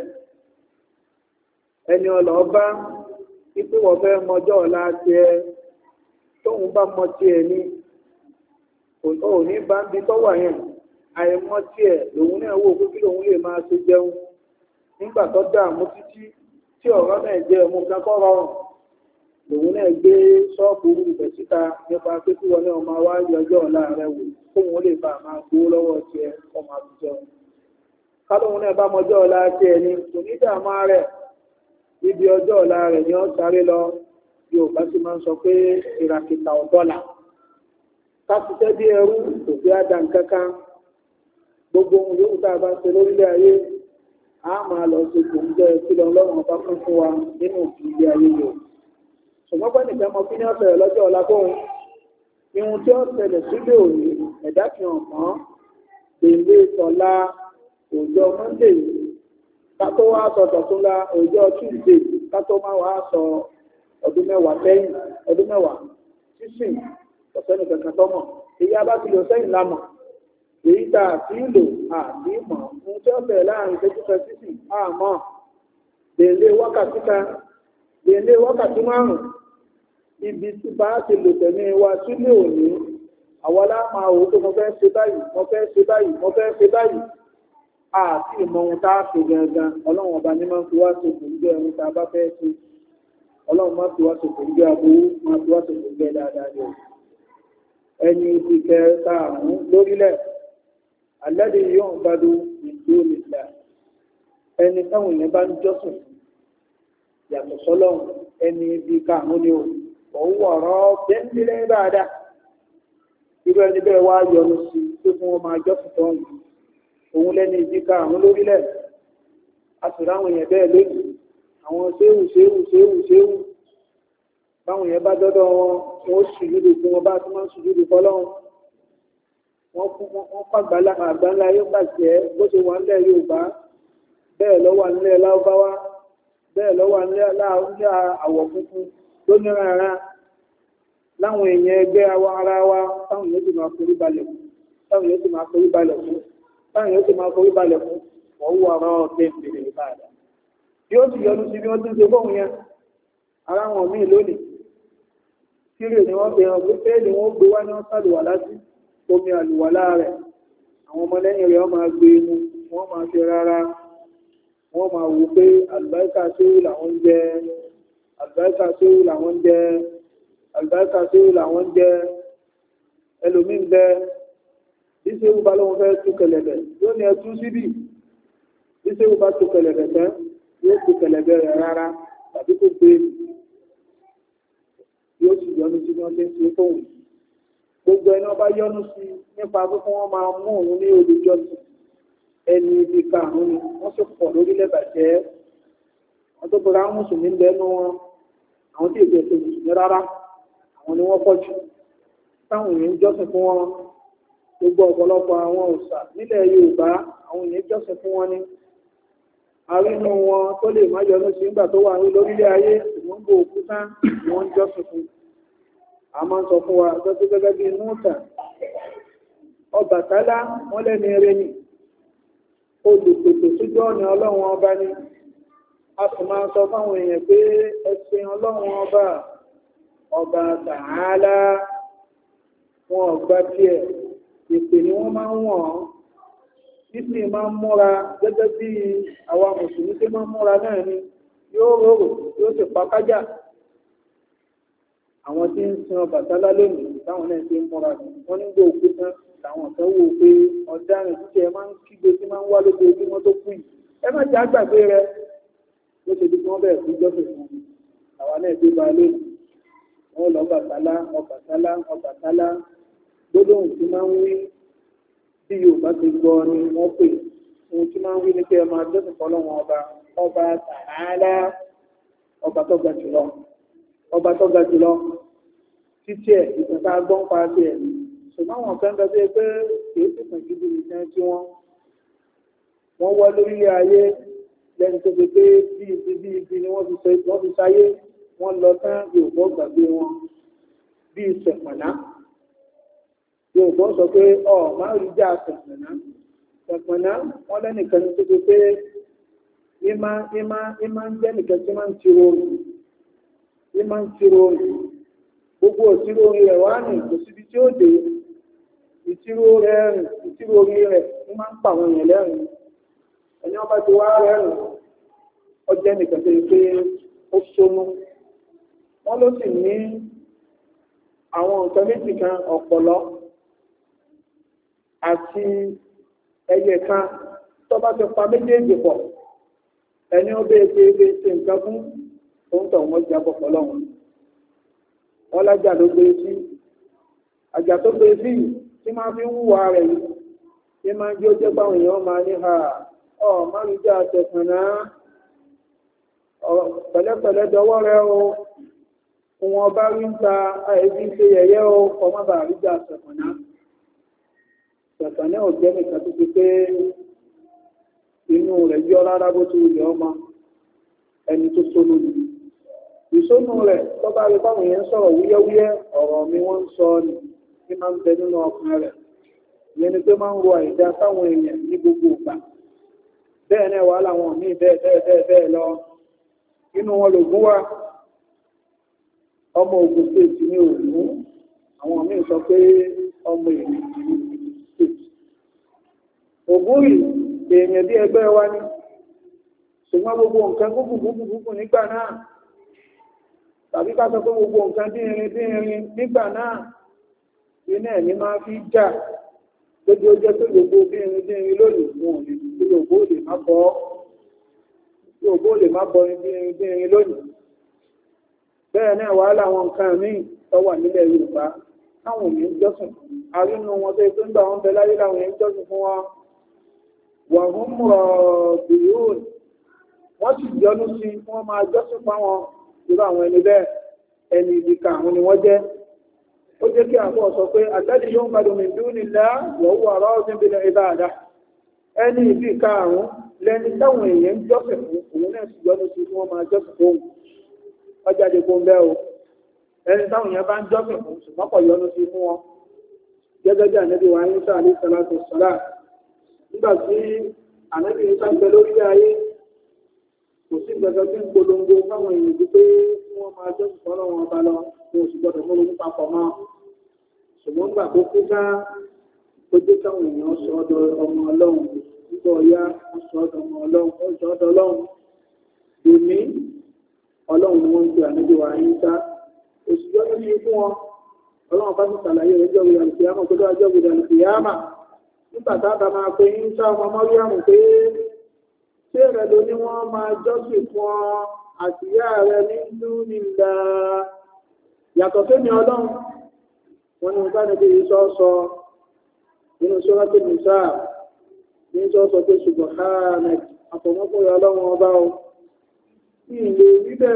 ẹni ọlọ́ọ̀bá ipò wọ́n fẹ́ mọjọ́ ọ̀la tiẹ̀ tóun bá mọ tiẹ̀ ní òní bá ń bi tọ́wà yẹn àìmọ́ tiẹ̀ lòun náà wò pé kí lòun lè máa ṣe jẹun nígbà tó dààmú títí tí ọ̀rọ̀ náà jẹ́ ọmọ kankan rọrùn lòun náà gbé ṣọ́ọ̀bù rúbẹ̀ síta nípa pé kí wọn náà máa wá yọjọ́ ọ̀la rẹ̀ wò kóun lè bá máa gbówó lọ́wọ́ tiẹ̀ ọmọ àtijọ́ kálóhun náà bá mọjọ́ ọ̀la tiẹ̀ ni kò ní dààmú rẹ̀ ibi ọjọ́ ọ̀la rẹ̀ ni ó sáré lọ Yorùbá sì máa ń sọ pé ìràkìtà ọ̀dọ́là káṣíṣẹ́ bí ẹrú kò fi á dàn kankan gbogbo ohun yòówù tá a bá ń ṣe lórílẹ̀ ayé a máa lọ sí gbòǹgbẹ́ kí lọ lọ́rùn ọba fún fún wa nínú ìdílé ayé yìí ṣùgbọ́n pẹ́ nìkan mọ kí ní ọ̀sẹ̀ lọ́jọ́ ọ̀la fóun ihun tí ó ṣẹlẹ̀ sílé òní ẹ̀dá fi hàn mọ́ èlé tọ́lá ọjọ́ monday ká tó wá sọ tọ̀túnla ọjọ́ tuesday ká tó má wá sọ ọdún mẹ́wàá sẹ́yìn ọdún mẹ́wàá sísìn ọ̀sẹ́ni kankan tọ́mọ̀ èyí abá ti lò sẹ́yìn lámọ̀ èyí tá a ti lò àti mọ̀ ohun tí ó bẹ̀rẹ̀ láàrin ìṣẹ́jú kan sísìn àmọ́ délé wákàtí kan délé wákàtí márùn-ún ibi tí bá ti lò tẹ̀mí wa sílé òní àwọn aláàmà òun tó mo fẹ́ ṣe báyìí mo fẹ́ ṣe báyìí mo fẹ́ ṣe báyìí àti ìmọ̀ ohun tá a ṣe gangan ọlọ́run ọba ní máa ń fi wá ṣe kò ń gbé ohun tá a bá fẹ́ ṣe ọlọ́run máa fi wá ṣe kò ń gbé aburú máa fi wá ṣe kò ń gbé dáadáa lọ ẹni ibi kẹta àrùn lórílẹ̀ alẹ́dẹ̀ yóò ń gbádùn ìlú òmìnira ẹni táwọn èèyàn bá ń jọ́sìn yàtọ̀ sọ́lọ́run ẹni ibi karùn-ún ni òun wọ̀rọ̀ bẹ́ńdínlẹ́ dáadáa irú ẹni bẹ́ẹ̀ wá yọnu sí pé fún wọn máa jọ́sìn tó ń yìí òun lẹ́ni ibi karùn-ún lórílẹ̀ a sì ráwọn èèyàn bẹ́ẹ̀ lónìí àwọn séwù séwù séwù séwù báwọn èèyàn bá dọ́dọ̀ wọn wọn ó sùjúdù fún wọn bá tí wọ́n ń sùjúdù fọ́lọ́run wọ́n pàgbàlá àgbáńlá yóò bàjẹ́ bó ṣe wà nílẹ̀ Yorùbá bẹ́ẹ̀ lọ́wọ́ nílẹ̀ Láúbáwá bẹ́ẹ̀ lọ́wọ́ nílẹ̀ àwọ̀ funfun lónìí rárá láwọn èèyàn ẹgbẹ́ ara wa táwọn èèyàn ti máa forí balẹ̀ fún táwọn èèyàn ti máa forí balẹ̀ fún táwọn èèyàn ti máa forí balẹ̀ fún wọ́n wú ọ̀rọ̀ ọ̀tẹ́ ìpìlẹ̀ ìbáàdà bí ó sì yọnu sí bí wọ́n ti ń ṣe fóun yẹn ara wọn míì lónìí kírè ni wọ́n bẹ̀rẹ̀ pé pé ni wọ́n gbé wá ní wọ́n sàlùwà láti omi àlùwàlá rẹ̀ àwọn ọmọlẹ́yìn rẹ̀ wọ́n máa gbé inú wọ́n máa fi rárá wọ́n máa wò pé àlùbáríkà séwù làwọn ń jẹ àlùbáríkà séwù làwọn ń jẹ àlùbáríkà séwù làwọn ń jẹ ẹlòmíín bẹ bí séwù bá lóun fẹ́ tú kẹlẹ̀bẹ̀ yóò ní ẹtú síbì bí séwù bá tú kẹlẹ̀bẹ̀ tán yóò tú kẹlẹ̀bẹ̀ rẹ̀ rárá tàbí kó gbé yóò sì yọnu sí bí wọ́n ṣe ń ṣe fóun gbogbo ẹni ọba yọnu sí nípa pé kí wọ́n máa mú òun ní olùjọ́sìn ẹni ibi karùn-ún ni wọ́n sì pọ̀ lórílẹ̀ bàjẹ́ wọ́n tó bọ̀rọ̀ àwọn mùsùlùmí ń bẹnu wọn àwọn tí èdè ètò mùsùlùmí rárá àwọn ni wọ́n pọ̀ jù táwọn èèyàn ń jọ́sìn fún wọn gbogbo ọ̀pọ̀lọpọ̀ àwọn òòṣà nílẹ̀ Yorùbá àwọn èèyàn jọ́sìn fún wọn ni àrínú wọn tó lè má yọnu sí nígbà tó wà lórílẹ̀ ayé ìwọ̀n gbò òkúta ni wọ́n ń jọ́sìn fún a máa ń sọ fún wa gẹ́gẹ́ gẹ́gẹ́ bí inú ìtàn Ọbàtálá wọ́n lẹ́ni eré ni olùpèsè sójú ọ̀nà ọlọ́run ọba ni a sì máa ń sọ fáwọn èèyàn pé ẹ̀sìn ọlọ́run ọba ọba Tàálà wọn ọgbà tiẹ̀ ìpè ni wọ́n máa ń wọ̀n títí máa ń múra gẹ́gẹ́ bí àwa mùsùlùmí tí máa ń múra náà ni yóò rorò yóò sì pa kájà àwọn tí ń sin Ọbàtálá lónìí táwọn náà ti ń múra wọn nígbà òkú tán làwọn kan wò pé ọ̀daràn títí ẹ máa ń kígbe tí máa ń wá lójoojúmọ́ tó kú yìí ẹ má jẹ́ àgbàgbé rẹ ló ṣe bí wọ́n bẹ̀rẹ̀ sí jọ́sìn fún un àwa náà dé ba lónìí wọn lọ Ọbàtálá Ọbàtálá Ọbàtálá gbólóhùn tí máa ń wí bí Yorùbá ti gbọ́ ni wọ́n pè ohun tí máa ń wí ní kí ẹ máa jọ́sìn fọ́lọ́run ọba ọba Tàálà ọba tó ga jùlọ ọba tó ga jùlọ títí ẹ̀ ìtẹ̀ta gbọ́n pa sí ẹ̀ ṣùgbọ́n àwọn kan bẹ pé pé kìí sì pín gidi nìkan tí wọ́n wọ́n wọ́ lórílẹ̀ ayé lẹ́nu tó fi pé bí ibi bí ibi ni wọ́n fi sáyé wọ́n lọ tán Yorùbá gbàgbé wọn bí Ṣẹ̀pọ̀nná Yorùbá sọ pé ọ máa rí jà Ṣẹ̀pọ̀nná Ṣẹ̀pọ̀nná wọ́n lẹ́nìkan tó fi pé ìmá ìmá ìmá ń jẹ́ nìkan tí máa ń tiro ní máa ń tiro gbogbo òtírò orin rẹ̀ wá ní kò síbi tí ó dé ìtírò rẹ̀ rìn ìtírò orin rẹ̀ ní máa ń pa àwọn èèyàn lẹ́rìn ẹni wọ́n bá ti wá rẹ́rìn ọjọ́ nìkan tó yẹ pé ó sónú wọ́n ló sì ní àwọn nǹkan méjì kan ọ̀pọ̀lọ́ àti ẹyẹ kan tó bá ti pa méjèèjì pọ̀ ẹni ó bẹ́ẹ̀ ṣe é ṣe nǹkan fún òun tọ̀ wọ́n jẹ́ àpọ̀pọ̀ lọ́wọ́ wọ́n lájà ló gbé sí àjà tó gbé sí tí máa fi ń wúwa rẹ̀ yìí tí máa ń jí ó jẹ́ páwọn èèyàn máa ní ha ọ̀ márùjá àtẹ̀kùnná pẹ̀lẹ́pẹ̀lẹ́ dọwọ́ rẹ o wọn bá rí ń ta àìbí ṣe yẹ̀yẹ́ o ọmọ bá rí jà àtẹ̀kùnná àtẹ̀kùnná ò jẹ́ nìkan tó ti pé inú rẹ̀ yọ rárá bó ti wùlẹ̀ ọmọ ẹni tó sónú ni ìsónú rẹ̀ tó bá rí báwọn yẹn sọ̀rọ̀ wúyẹ́wúyẹ́ ọ̀rọ̀ mi wọ́n ń sọ ni tí máa ń bẹ nínú ọkùnrin rẹ̀ ìyẹn ni pé máa ń ro àìdá sáwọn èèyàn ní gbogbo ìgbà bẹ́ẹ̀ náà wà láwọn míì bẹ́ẹ̀ bẹ́ẹ̀ bẹ́ẹ̀ bẹ́ẹ̀ lọ inú wọn lògún wà ọmọ Ògùn stéètì ní Ògùn àwọn míì sọ pé ọmọ Èkìtì ní stéètì Ògùn rí èèyàn bí ẹgbẹ́ wa ní ṣùgbọ́n gbogbo nǹkan gbogbo gbogbo gbogbo nígbà náà tàbí ká sọ pé gbogbo nǹkan dínrin dínrin nígbà náà iná ẹ̀mí máa fi jà lójú ó jẹ́ pé gbogbo dínrin dínrin lónìí wọn ò lè fi ògbó lè má bọ́ ògbó lè má bọ́ dínrin dínrin lónìí bẹ́ẹ̀ náà wà láwọn nǹkan míì tó wà nílẹ̀ Yorùbá táwọn ò ní jọ́sìn arínú wọn tó tó ń gbà wọn bẹ láyé láwọn èèyàn jọ́sìn fún wọn wà ń mọ̀ bìrún wọ́n sì yọnu sí wọ́n máa jọ́sìn fáwọn irú àwọn ẹni bẹ́ẹ̀ ẹni ìdíkà àwọn ni wọ́n jẹ́ ó jẹ́ kí àbọ̀ sọ pé àtẹ́jì yóò ń gbádùn min dunillah wa huwa radin bil ibadah ẹni ìdíkà àrùn lẹni táwọn èèyàn ń jọ́sìn fún òun náà sì yọnu sí wọ́n máa jọ́sìn fún ọjà dèkò ń bẹ́ o ẹni táwọn èèyàn bá ń jọ́sìn fún ṣùgbọ́n kò yọnu sí fún wọn gẹ́gẹ́ bí ànábì wa Ìsá alayhi salatu wassalam nígbà tí ànábì Ìsá ń bẹ lórí ayé kò sí gbẹ̀gbẹ̀ tí ń polongo fáwọn èèyàn bí pé wọ́n máa jọ́ ìfọ́nà wọn bá lọ wọn ò sì gbọdọ̀ mọ́ lórí papọ̀ mọ́ ṣùgbọ́n gbà tó kú ká tó dé káwọn èèyàn sọ ọ́dọ̀ ọmọ Ọlọ́run nígbà ọ̀yá wọ́n sọ ọ́dọ̀ ọmọ Ọlọ́run wọ́n sọ ọ́dọ̀ Ọlọ́run lóní Ọlọ́run ni wọ́n ń pe àníbi wa yín sá òsì yọ́ ní fún wọn Ọlọ́run bá ti ṣàlàyé rẹ̀ jọ́ ìyàlù kìyàmà tó dáa jọ́ ìyàlù kìyàmà nígbà tá a bá máa pe yín sá ọmọ Mọ́ríàmù pé ṣé rẹ̀ ló ní wọ́n máa jọ́sìn fún ọ àtìyá rẹ̀ ní dúnìlá yàtọ̀ tó ní Ọlọ́run wọn ni bá níbi ìṣọ́sọ nínú sọ́rọ́tì nìsá ní ìṣọ́sọ pé ṣùgbọ́n hánà àfọ̀mọ́kùnrin Ọlọ́run ọba o ilé wíbẹ̀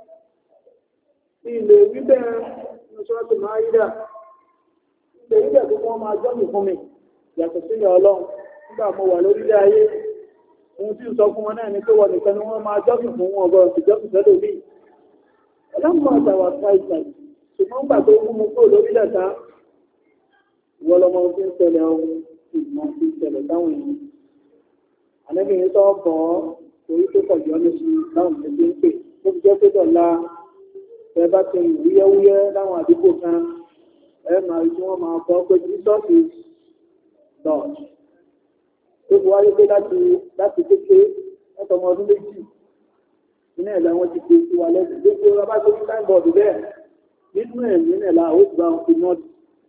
ilé wíbẹ̀ nínú sọ́rọ́tì máyídà ilé wíbẹ̀ tó wọ́n máa jọ́sìn fún mi yàtọ̀ sí Ọlọ́run nígbà mo wà lórílẹ̀ ayé ohun tí ń sọ fún wọn náà ni pé wọ́n nìkan ni wọ́n máa jọ́sìn fún wọn ọgọ́rùn sí jọ́sìn tẹ́lẹ̀ bí ọlọ́mọ àtàwà táìsàì ṣùgbọ́n gbà tó mú mú kó lórílẹ̀ ta wọ́n lọ́mọ tí ń ṣẹlẹ̀ ohun ìmọ̀ tí ń ṣẹlẹ̀ táwọn èèyàn àlẹ́bìnrin tó bọ̀ ọ́ torí tó pọ̀ jọ ní sí láwọn ẹgbẹ́ ń pè ó fi jẹ́ pé dọ̀la ẹ bá ti rìn wúyẹ́wúyẹ́ láwọn àdúgbò kan ẹ máa rí tí wọ́n máa kọ́ pé Jesus is Lord tó bu wáyé pé láti láti kékeré láti ọmọ ọdún méjì iná ẹ̀lá wọn ti gbé sí wa lẹ́sìn gbogbo ọba bá tó ní táìbọ̀dù bẹ́ẹ̀ nínú ẹ̀mí ẹ̀lá ó ti bá wọn fi nọ́ọ̀tì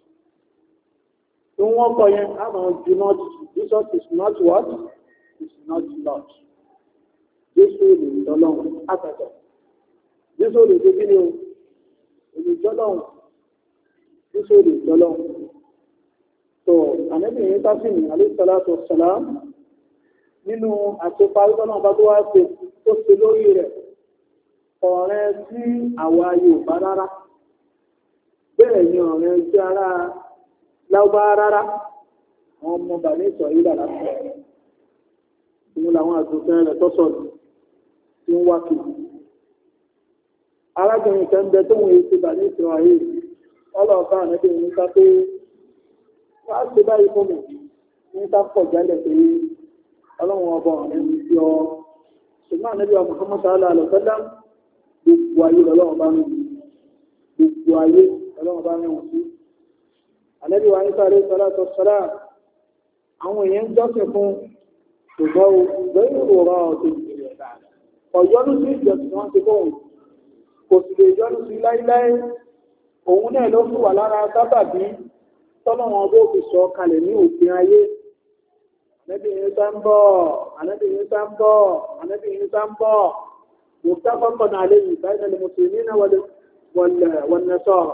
tó wọ́n kọ yẹn á máa ju nọ́ọ̀tì Jesus is not what is not Lord Jésù olè ìjọlọ́run àtàtà Jésù olè tó kí ni o olè ìjọlọ́run Jésù olè ìjọlọ́run tó ànẹ́bì yìí bá sì ní alayhi salatu wassalam nínú àṣeparí tọ́nà bá tó wá ṣe tó ṣe lórí rẹ̀ ọ̀rẹ́ sí àwa Yorùbá rárá bẹ́ẹ̀ ni ọ̀rẹ́ sí ara Láúbá rárá àwọn ọmọ bàbá ìsọ̀ yìí dàrá sí ìmú làwọn àtúnṣe rẹ̀ tó sọ̀rọ̀ tí ń wá kì arábìnrin kan bẹ tó wọn èsì bàbá ìsọ̀ ayé ọlọ́ọ̀ká ànẹ́bì yìí ká pé wá ṣe báyìí fún mi ní ká pọ̀ jálẹ̀ pé ọlọ́run ọba ọ̀rẹ́ mi fi ọ ṣùgbọ́n ànábì wa Muhammad sallallahu alaihi wasallam gbogbo ayé lọ́lọ́run bá rìn gbogbo ayé lọ́lọ́run bá rìn wọ́n sí ànábì wa Ìsá alayhi salatu wassalam àwọn èèyàn ń jọ́sìn fún ṣùgbọ́n lórí ìrora ọ̀tún ìgbèrè dáadáa ọ̀yọ́nú sí ìjọsìn wọn ti bóun kò sì lè yọ́nú sí láíláí òun náà ló fún wà lára sábàbí tọ́lọ́wọ́n bó fi sọ kalẹ̀ ní òfin ayé ànábìyìn sá ń bọ̀ ànábìyìn sá ń bọ̀ ànábìyìn sá ń bọ̀ mùtáfọ́kọ̀ náà lè yìí báyìí lè mùsùlùmí náà wọ́n nẹ́ sọ̀rọ̀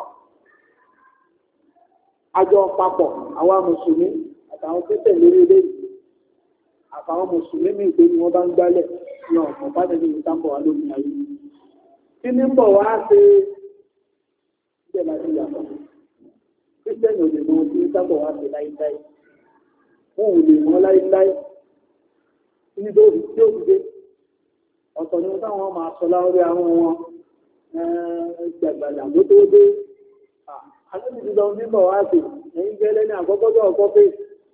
àjọ papọ̀ àwa mùsùlùmí àtàwọn tó tẹ̀lé ilé àfàwọn mùsùlùmí pé ni wọ́n bá ń gbálẹ̀ ní ọ̀pọ̀ bá tẹ̀lé ní sábọ̀ wá lómi ayé kí ní bọ̀ wá ṣe ìjẹ́ láti yàtọ̀ kírísítẹ́nì ò lè mọ tí sábọ̀ wá ṣe láíláí wọn ò lè mọ láíláí ní tó fi tí ó fi dé ọ̀tọ̀ ni táwọn máa sọ láórí àwọn wọn gbàgbàlà ló tó dé alẹ́bìtì lọ níbọ̀ wá sí ẹ̀yìn gẹ́lẹ́ ní àkọ́kọ́ tó ọkọ́ pé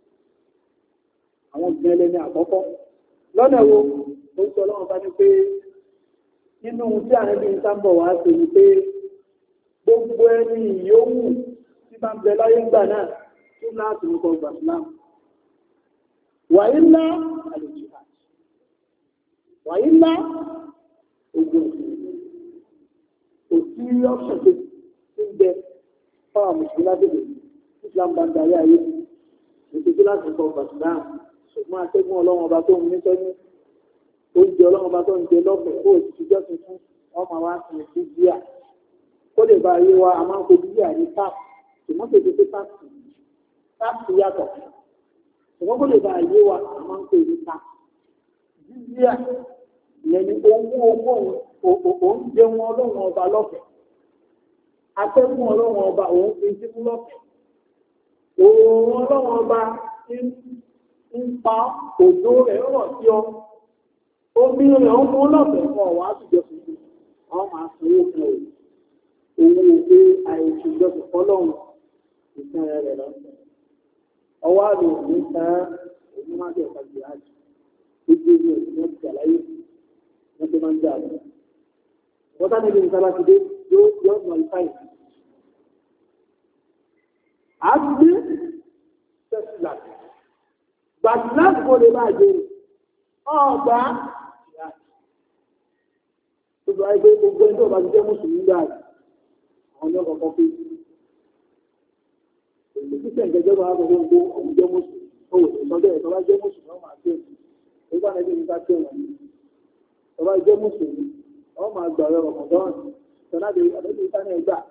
àwọn gẹ́lẹ́ ní àkọ́kọ́ lọ́nà wo ó sọ lọ́wọ́ bá ní pé nínú tí àrẹ́bí ń sábọ̀ wá sí ni pé gbogbo ẹni ìyówù tí bá ń bẹ láyé gbà náà tó láti ní kọ́ gbàsílámù wàyí ńlá àlejò wàyí ńlá ogun kò sí ọ́pṣọ̀n tó ń bẹ fáwọn mùsùlùmí lábẹ́lẹ̀ Islam bá ń darí ayé nítorí láti kọ gbàsílám ṣùgbọ́n atẹ́gùn ọlọ́run ọba tó ń ní sọ́ní oúnjẹ ọlọ́run ọba tó ń jẹ lọ́fẹ̀ẹ́ kó òtítù jọ́ tuntun wọ́n máa wá sí sí díà kó lè bá ayé wa a máa ń kojú díà ní tap ṣùgbọ́n kò tètè táàpù táàpù yàtọ̀ ṣùgbọ́n kó lè bá ayé wa a máa ń kojú tap díà ìyẹn ni owó owó òun jẹun ọlọ́run ọba lọ́fẹ̀ẹ́ atẹ́gùn ọlọ́run ọba òun fi síkú lọ́fẹ̀ẹ́ òun ọlọ́run ọba ń pa òjò rẹ̀ rọ̀ sí ọ omi rẹ̀ ń mú lọ́fẹ̀ẹ́ fún ọ̀wá àtijọ́ tuntun wọ́n máa sanwó fún òun owó pé àìsí ìjọsìn fọlọ́run ìsan rẹ̀ lọ́sẹ̀ ọwọ́ àlò ní san òun máa bẹ̀rẹ̀ pàdé àjò gbogbo ní òun wọ́n ti ṣàlàyé wọ́n ti máa ń jà lọ. wọ́n tá níbi nǹkan láti dé yóò yọ ọ̀nà ìfáì. a ti dé tẹ̀sílà gbàtìlá kò lè máa jẹ ọgbà gbogbo ayé gbogbo ẹni tó bá ti jẹ́ mùsùlùmí dáàbò àwọn ọjọ́ kọ̀ọ̀kan pé èyí tí sẹ̀ ń gẹ́gẹ́ bá gbogbo gbogbo ọ̀hún jẹ́ mùsùlùmí owó ìtọ́jú ẹ̀ tó bá jẹ́ mùsùlùmí wọ́n máa tẹ̀ nígbà náà bí nípa tẹ̀ wọ́n tó bá jẹ́ mùsùlùmí wọ́n máa gbà ọ̀rọ̀ ọ̀mọ̀dọ́n tọ́lá de àdébí ìta náà gbà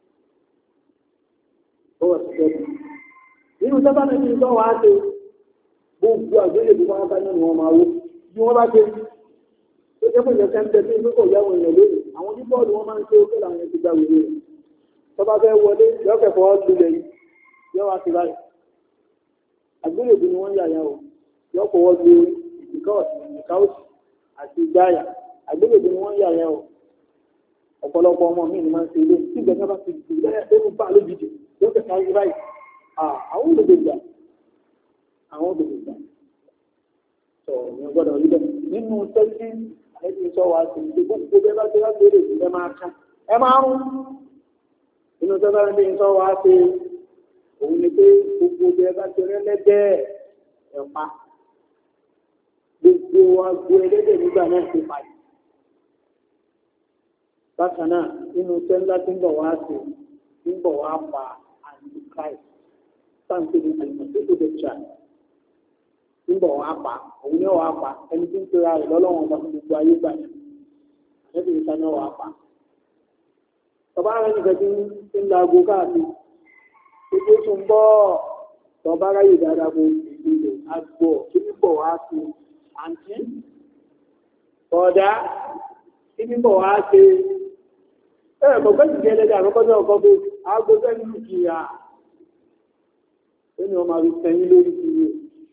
ó wà sí ṣẹ́gun nínú sábà náà bí ìtọ́ wàá ṣe gbogbo àgbélébù wọn bá nínú wọn máa wó bí wọ́n bá ṣe ó jẹ́ pé ìyẹn ń bẹ sí pé kò yáwó èèyàn lónìí àwọn oníbọ́ọ̀lù wọn máa ń ṣe ó pé làwọn ti gba wèrè rẹ̀ tó bá fẹ́ wọlé yọ̀ọ́kẹ̀ fọwọ́ lulẹ̀ yìí yọ̀ọ́ wá sí báyìí àgbélébù ni wọ́n yà yà o yọ̀ọ́ fọwọ́ lu ìdíkà ọ̀sìn ìdíkà òsì àti ìgbáyà àgbélébù ni wọ́n yà yà o ọ̀pọ̀lọpọ̀ ọmọ mi ni máa ń ṣe ilé tí ìgbẹ́ká bá ti dùn lẹ́yìn tó ń bá lójijì yóò kẹta yí báyìí àwọn òdòdó gbà àwọn òdòdó gbà sọ ìyẹn gbọ́dọ̀ rí bẹ́ẹ̀ nínú tẹ́sí ẹni sọ wá sí ìdí gbogbo bẹ́ẹ̀ bá ti rá lórí ìdí ẹ máa kán ẹ máa rún nínú tẹ́sí ẹni sọ wá sí òun ni pé gbogbo bẹ́ẹ̀ bá ti rẹ́ lẹ́gbẹ́ ẹ̀ pa gbogbo agbo ẹlẹ́dẹ̀ nígbà náà ti pàdé bákan náà nínú tẹ́ńlá tí ń bọ̀ wá sí ń bọ̀ wá pa antichrist sáǹtì ní àlùmọ̀tò tó ṣá ń bọ̀ wá pa òun yóò wá pa ẹni tí ń pera rẹ̀ lọ́lọ́wọ́n ọba fún gbogbo ayé gbà yẹn ẹbí ìta náà wá pa. tọ́ba ara nìkan tí ń la aago káàkiri ojú tó ń bọ̀ tọ́ba ara yìí dáadáa kó ìgbìlẹ̀ àgbọ̀ tó ń bọ̀ wá sí àǹtí ọ̀dà tí ń bọ̀ wá sí ẹ̀ mọ̀ pẹ́ ìdí ẹlẹ́dẹ̀ àkọ́kọ́ náà kọ́ pé aago sẹ́yìn ní kìíyà ó ní ọmọ àrí sẹ́yìn lórí kìíyà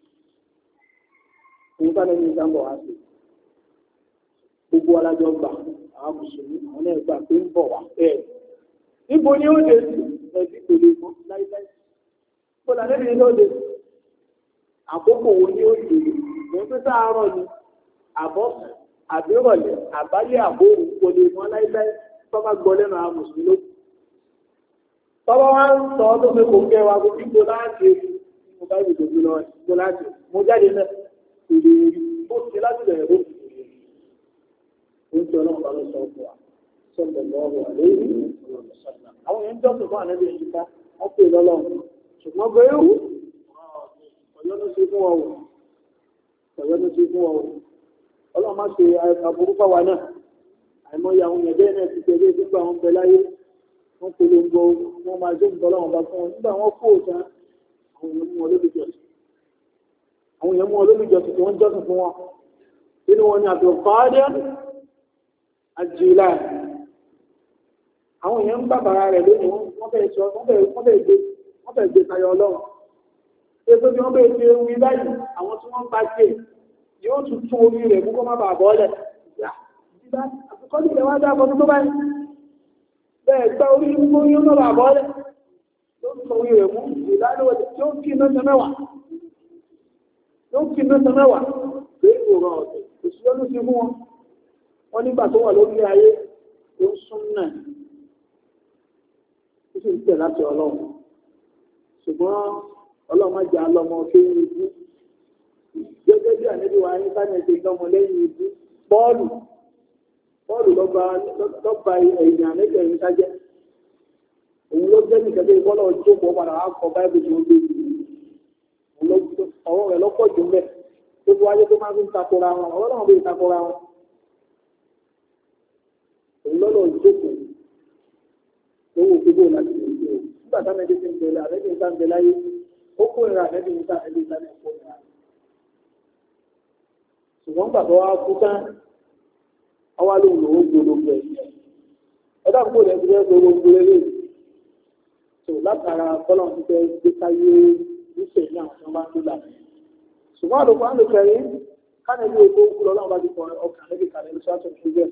òun sáré ní ìjàmbọ̀ wá sí gbogbo alájọ gbà àwọn mùsùlùmí àwọn náà gbà pé ń bọ̀ wá ẹ̀ níbo ni ó lè sí ẹbí kò lè mọ́ láíláí kó lànà ìdílé ló lè àkókò wo ni ó lè mọ́ pé sáárọ̀ ni àbọ̀ àbírọ̀lẹ̀ àbálẹ̀ àbóòrùn kò lè mọ́ láíláí tọ́ba gbọ́ lẹ́nu àwọn mùsùlùmí ló tọ́ba wá ń sọ ọ́ tó fi kò ń kẹ́ wa kó kí mo láti mo bá ìdìbò mi lọ mo láti mo jáde náà kò lè rí ó ti láti bẹ̀rẹ̀ bó ti lè rí ó ń tẹ ọlọ́run bá lọ sọ fún wa sọ́dọ̀ lọ́wọ́ àléyìn àwọn èèyàn jọ́sìn fún ànábì ẹ̀yìn ká wọ́n pè lọ́lọ́run ṣùgbọ́n bẹ́ẹ̀ wù ọ̀yọ́ ló ṣe fún wa o ọ̀yọ́ ló ṣe fún wa o ọlọ́run má ṣe àbúrú fáwa náà àìmọye àwọn èèyàn bẹ́ẹ̀ náà ti tẹ̀lé nígbà wọn bẹ láyé wọn polongo wọn máa jó nǹkan ọlọ́run bá fún wọn nígbà wọn kó òtán àwọn èèyàn mú wọn lóbi jọ àwọn èèyàn mú olólùjọsìn tí wọ́n jọ́sìn fún wọn nínú wọn ni Abdul Qadir Al-Jilani àwọn èèyàn ń bàbàrà rẹ̀ lónìí wọ́n fẹ́ sọ wọ́n fẹ́ wọ́n fẹ́ gbé wọ́n fẹ́ gbé tayọ ọlọ́run èso tí wọ́n bẹ̀rẹ̀ ṣe wí báyìí àwọn tí wọ́n bá ṣe yóò tún tún orí rẹ̀ mú kó má bàa bọ́ọ̀lẹ̀ àfikọ́lù rẹ̀ wá dáàbọ̀ tó báyìí bẹ́ẹ̀ gbá orí mú yóò má bàa bọ́ọ̀lẹ̀ yóò tún orí rẹ̀ mú ìdánilọ́wọ́ tí ó kí mẹ́ta mẹ́wàá yóò kí mẹ́ta mẹ́wàá pé ìwòrán ọ̀sẹ̀ òṣìṣẹ́ ló ti mú wọn wọn nígbà tó wà lórí ayé ó ń sún náà ó sì ń tẹ̀ láti ọlọ́run ṣùgbọ́n ọlọ́run má jẹ́ alọ́mọ kéwìn ibú gẹ́gẹ́ bí àníbi wa ní sáyẹ̀nsì ìgbọ́mọ lẹ́yìn ibú bọ́ọ̀lù bọ́ọ̀lù lọ́ba ẹ̀yìn àníbi ẹ̀yìn sájẹ́ òun ló jẹ́ nìkan bí bọ́ọ̀lù jókòó padà wá kọ báyìí tó ń gbé ọ̀rọ̀ rẹ̀ lọ́pọ̀ jù mẹ́ tó fi wáyé tó máa ń takora wọn ọ̀rọ̀ náà bí takora wọn òun lọ́lọ́ jókòó lówó gbogbo láti lè ṣe o nígbà táwọn ẹbí ti ń bẹ̀rẹ̀ àrẹ́bí ń sáń bẹ láyé ó kó ìrà àrẹ́bí ń sáń ẹbí ń sáń ẹ̀kọ́ ìrà ṣùgbọ́n gbàgbọ́ wa kú tán ọwá lóhùn lówó gbogbo ẹ̀ ẹ dáàbò rẹ̀ ti fẹ́ gbogbo eré tó látara kọ́lọ́n ti fẹ́ gbé káyé níṣẹ́ ní àwọn tó bá ń gbé ṣùgbọ́n àdókò àlè kẹrin kánẹ́bí èkó kúlọ náà bá ti kọ ọkàn níbi kàlẹ́ lọ́sọ́tò ṣúgbẹ́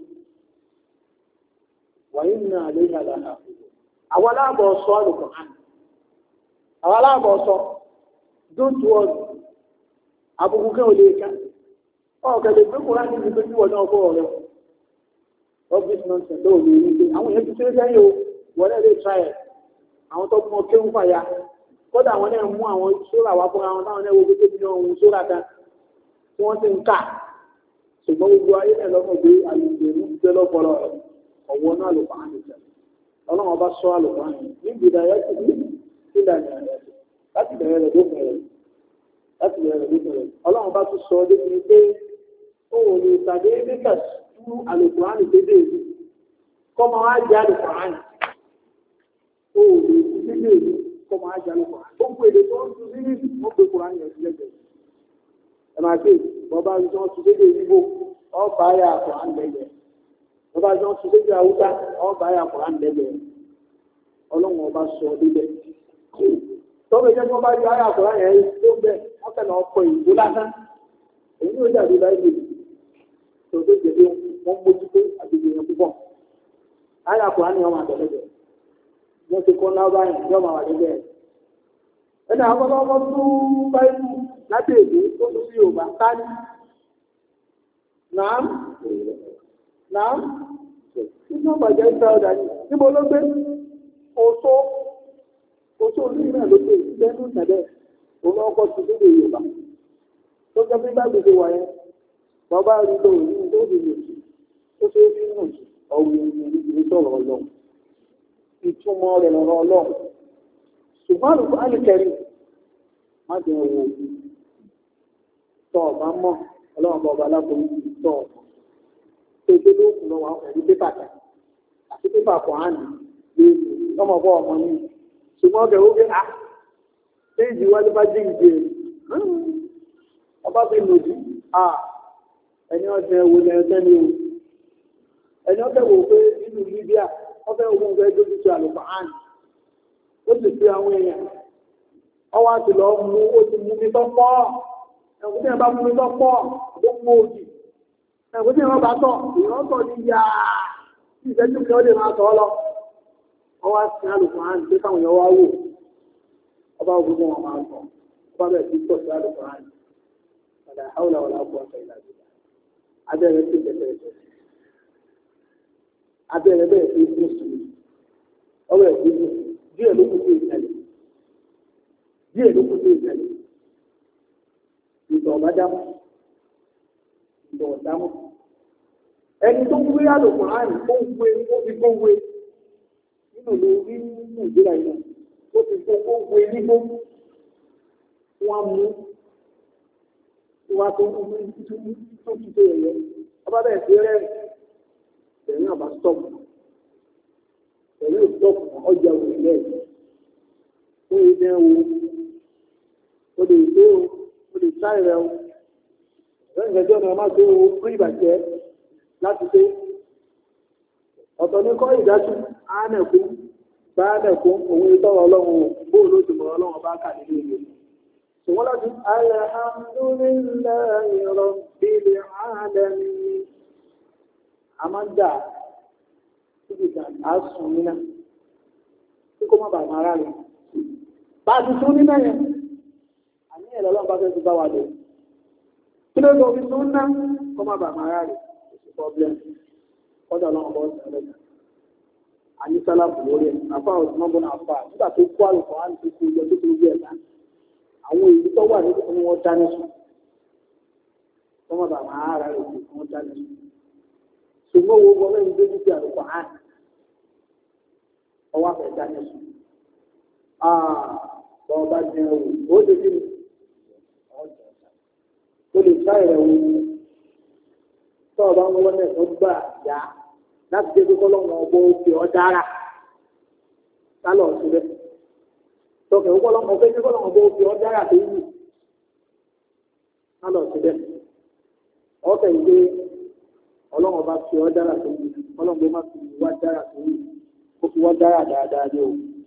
wàyí ní àlẹ́ ìhàlà àwọn aláàbọ̀ ọ̀sọ́ àlùkò hàn àwọn aláàbọ̀ ọ̀sọ́ don't worry àbùkù kẹ́ ò lè ká ọ̀kẹ́lẹ̀ pé kò láti ibi tó tí wọ́n náà kọ́ ọ̀rẹ́ obvious nonsense lóò lè rí pé àwọn èèyàn ti ṣe sẹ́yìn o wọ́n náà lè try ẹ̀ àwọn tó mọ kéwù fàyà kódà àwọn náà mú àwọn sóra wá fún àwọn táwọn náà wo gbogbo ìbílẹ̀ ohun sóra kan tí wọ́n ti ń kà ṣùgbọ́n gbogbo ayé náà lọ́mọ gbé àlùjẹ ní ìjẹ́ lọ́pọ̀lọ́ rẹ̀ ọ̀wọ́ náà lò fáwọn ìjà ọlọ́run ọba sọ àlùkò àyè níbi ìdáyà ti ní sílẹ̀ ní àyè láti bẹ̀rẹ̀ rẹ̀ ló bẹ̀rẹ̀ láti bẹ̀rẹ̀ rẹ̀ ló bẹ̀rẹ̀ ọlọ́run bá tún sọ ọ́ débi pé ó wò lè tàbí níkà tú àlùkò àyè dédé èyí kọ́ máa wá jẹ́ àlùkò àyè ó wò lè tú dédé èyí kọ́ máa jẹ́ àlùkò àyè ó pè é tó ń tu sílẹ̀ wọ́n pè kúrò àyè ẹ̀sìn lẹ́gbẹ̀ẹ́ ẹ máa ké bọ́bá tí wọ́n tu dédé ìbò ọ̀bá ayé àkọ́ àǹdẹ̀gbẹ̀ bọ́bá tí wọ́n tu dédé àwùjá ọ̀bá ayé àkọ́ àǹdẹ̀gbẹ̀ ọlọ́run ọba sọ dédé tọ́wọ́ ìjẹ́ tí wọ́n bá rí ayé àkọ́ àyè tó bẹ̀ wọ́n kẹ́nà ọkọ̀ ìbò lásán èyí ló dàbí báyìí tó tó jẹ́ pé wọ́n mójútó àgbègbè yẹn púpọ̀ ayé àkọ́ àyè wọn àtẹ̀lẹ́gbẹ̀ wọ́n ti kọ́ náà báyìí yọ́ máa wà níbẹ̀ ẹni àkọ́kọ́ ọkọ̀ tún báyìí láti èdè tó tún sí Yorùbá káàdì náà náà nínú ọgbàjẹ́ ìsáwọ́dà ní níbo ló gbé oṣó oṣó orí náà ló gbé lẹ́nu ìtẹ̀lẹ̀ òun ọkọ̀ tún sí Yorùbá tó jẹ́ pé bá gbèsè wà yẹn bàbá rí lò ní tó fi lè tó ṣe é fi nù ọ̀rọ̀ ìrìn sọ̀rọ̀ ọlọ́run ìtumọ̀ rẹ̀ lọ́rọ̀ ọlọ́run ṣùgbọ́n àlùkò àlùkẹ́rì má jẹ́ owó tọ́ ọ̀bá mọ́ ọlọ́run bọ̀ọ̀bá aláboyún tọ́ ọ̀bá tó ṣe ló kù lọ́wọ́ ẹ̀rí pépà kan àti pépà kan á nì lé ọmọ bọ́ ọmọ ní ṣùgbọ́n ọbẹ̀ ó gbé a ṣé ìdí wájú bá jí ìdí ẹ̀ ọba fi lòdì a ẹni ọ̀sẹ̀ wo ni ẹsẹ̀ ni o ẹni ọ̀sẹ̀ wò pé nínú Libya ọ̀fẹ́ owó ń fẹ́ dójú ti àlùfáà á nì ó sì fi àwọn èèyàn ọwọ́ àti lọ mú ó ti mú mi tọ́ pọ́ ẹ̀kùn tí ẹ bá mú mi tọ́ pọ́ ó mú òjì ẹ̀kùn tí ẹ bá tọ̀ ìran tọ̀ ní yá tí ìfẹ́jú kí ó lè máa tọ́ lọ ọwọ́ àti àlùfáà á nì pé káwọn èèyàn wá wò ọba ògùn wọn máa tọ̀ ọba bẹ̀rẹ̀ sí tọ̀ sí àlùfáà á nì padà áwùlà wọlé àpò ọ̀sẹ̀ ìlàjì abẹ́rẹ́ sí tẹ̀tẹ̀rẹ̀ abẹ́rẹ́ bẹ́ẹ̀ sí mùsùlùmí ọwọ́ ẹ̀ sí mùsùlùmí díẹ̀ ló kú sí ìtàlẹ̀ díẹ̀ ló kú sí ìtàlẹ̀ ìtọ̀ ọ̀bá dámọ̀ ìtọ̀ ọ̀dámọ̀ ẹni tó gbé àlòkùn láàrin ó ń gbé ó fi gbówé nínú ló rí Nàìjíríà yìí ó fi gbówé nígbó wọn mú wọn tó ń tó ń tó yẹyẹ ọba bẹ́ẹ̀ sí rẹ̀ ẹ̀yìn àbá stọ́ọ̀mù ẹ̀yìn stọ́ọ̀mù ọjà òun lẹ́yìn ó yẹ jẹ́ wo ó lè gbé o ó lè sáré rẹ̀ o lẹ́yìn ìgbẹ́jọ́ ni wọ́n máa gbé owó fún ìbàjẹ́ láti ṣe ọ̀tọ̀ ní kọ́ ìdájú ánẹ̀kún báánẹ̀kún òun ìtọ́rọ ọlọ́run bóòlù ó ti mọ̀ ọlọ́run bá kà nínú ìlú ṣùgbọ́n láti alhamdulillahi rabbil alamin a máa ń dà síbi ìgbà àásùn nínà tí kó má bàa máa rà rẹ̀ bá a ti tún nínà yẹn àní ẹ̀rọ ọlọ́run bá fẹ́ ti bá wa lò kí ló lọ fi tún ná kó má bàa máa rà rẹ̀ problem kọ́dọ̀ ọlọ́run bọ́ sí ẹlẹ́gbẹ̀ẹ́ àní sálàbù lórí ẹ̀ àfa ọ̀sán bọ́nà àfa nígbà tó kó àlùkò á ní tó kó ìjọ tó tó gbé ẹ̀dá àwọn èyí tó wà níbi tí wọ́n dání sùn kó má bàa máa rà rẹ̀ kí wọ́n dání sùn ṣùgbọ́n owó gbọ́ mẹ́rin tó ti àlùkò á ọwọ́ àfẹ́ dání sùn bọ́ọ̀ bá jẹ́ ẹ̀wò ó lè kí ni ó lè sá ẹ̀rẹ̀ wò tọ́ọ̀ bá ń wọ́n náà tó gbà yá láti jẹ́ kókó lọ́wọ́ ọgbọ́ òkè ọ̀dára sálọ̀ síbẹ̀ tọ́kẹ̀ kókó lọ́wọ́ ọgbẹ́ kókó lọ́wọ́ ọgbọ́ òkè ọ̀dára tó wù sálọ̀ síbẹ̀ ọ̀kẹ́ ìgbé ọlọ́wọ́ bá fi ọ̀dára tó wù ọlọ́wọ́ má fi wá dára tó wù ó fi wá dára dáadáa ní o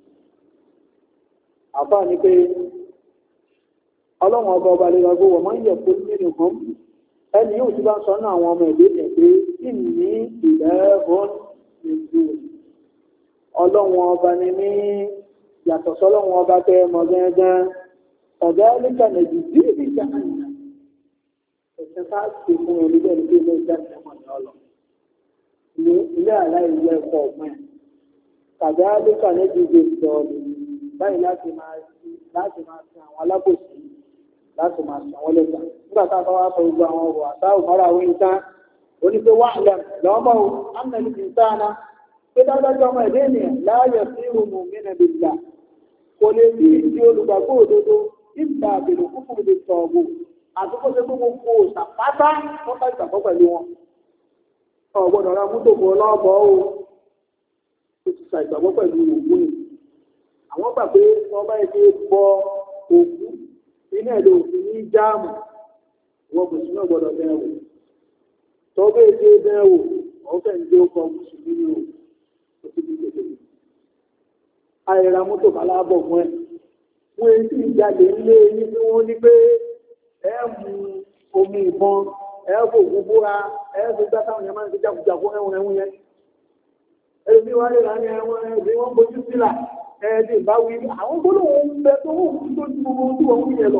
àfáà ní pé ọlọ́wọ́ ọba ọba lè wá gbówó máa ń yẹ kó nínú kan ẹni yóò ti bá ń sọ náà àwọn ọmọ ìlú ẹ̀ pé kí ní ìlẹ́ẹ̀hún ìlú ọlọ́wọ́n ọba ni ní yàtọ̀ sọ́lọ́wọ́n ọba tẹ́ mọ̀ gẹ́gẹ́ ọ̀gá ẹlẹ́kà nẹ̀jì bí ibi ìjà àyà ẹ̀sẹ̀ ká ṣe fún ẹni bẹ́ẹ̀ ní pé ilé ìjà ìjọba ní ọlọ ní ilé aláìwé ẹ̀kọ́ ọ̀gbọ́n ọ̀gá ẹlẹ́kà nẹ̀jì bí ìjọba báyìí láti máa láti máa sin àwọn alábòsí láti máa sàn wọ́n lẹ́gbà nígbà tá a bá wá sọ gbogbo àwọn ọ̀rọ̀ àtàwọn mọ́ra àwọn ìta onípe wà lẹ́m lọ́mọ́ o amnẹ́lì ti sáànà pé dájọ́ ọmọ ẹ̀dẹ́ ènìyàn láàyè sí ìrùmù mínàbìlà kò lè sí ìdí olùgbàgbọ́ òdodo ìgbà àbẹ̀lẹ̀ kúkúrú lè sọ ọ̀gbọ̀ àti kó ṣe gbogbo kó sàpátá wọ́n bá ìgbàgbọ́ pẹ̀lú wọn ọ̀gbọ́dọ̀ ra mútò bọ̀ lọ́bọ̀ o ó ti sa ìgbàgbọ́ pẹ̀lú ògún ni àwọn gbà pé wọ́n bá yẹ bọ ògún inú ẹ̀dọ̀ òfin ní jáàmù wọ́n kò sínú ọgbọ́dọ̀ bẹ́ẹ̀ wò tọ́gbẹ́ èdè bẹ́ẹ̀ wò wọ́n fẹ́ ń dé ọkọ̀ mùsùlùmí ní o ó ti di kékeré àìra mọ́tò balábọ̀ fún ẹ wọ́n èyí sì jáde nílé yín tí wọ́n ní pé ẹ mú omi ìbọn ẹ fò gbúgbúra ẹ fi gbá táwọn yẹn máa ń fi jákujàkú ẹ̀wọ̀n ẹ̀wọ̀n yẹn ẹbí wọ́n lè rà ní ẹ̀wọ̀n ẹbí wọ́n bójú sílà ẹ̀ẹ́dì bá wí àwọn gbólóhùn ń bẹ tó wọ́n tó ju gbogbo ojú ọ̀hún yẹn lọ.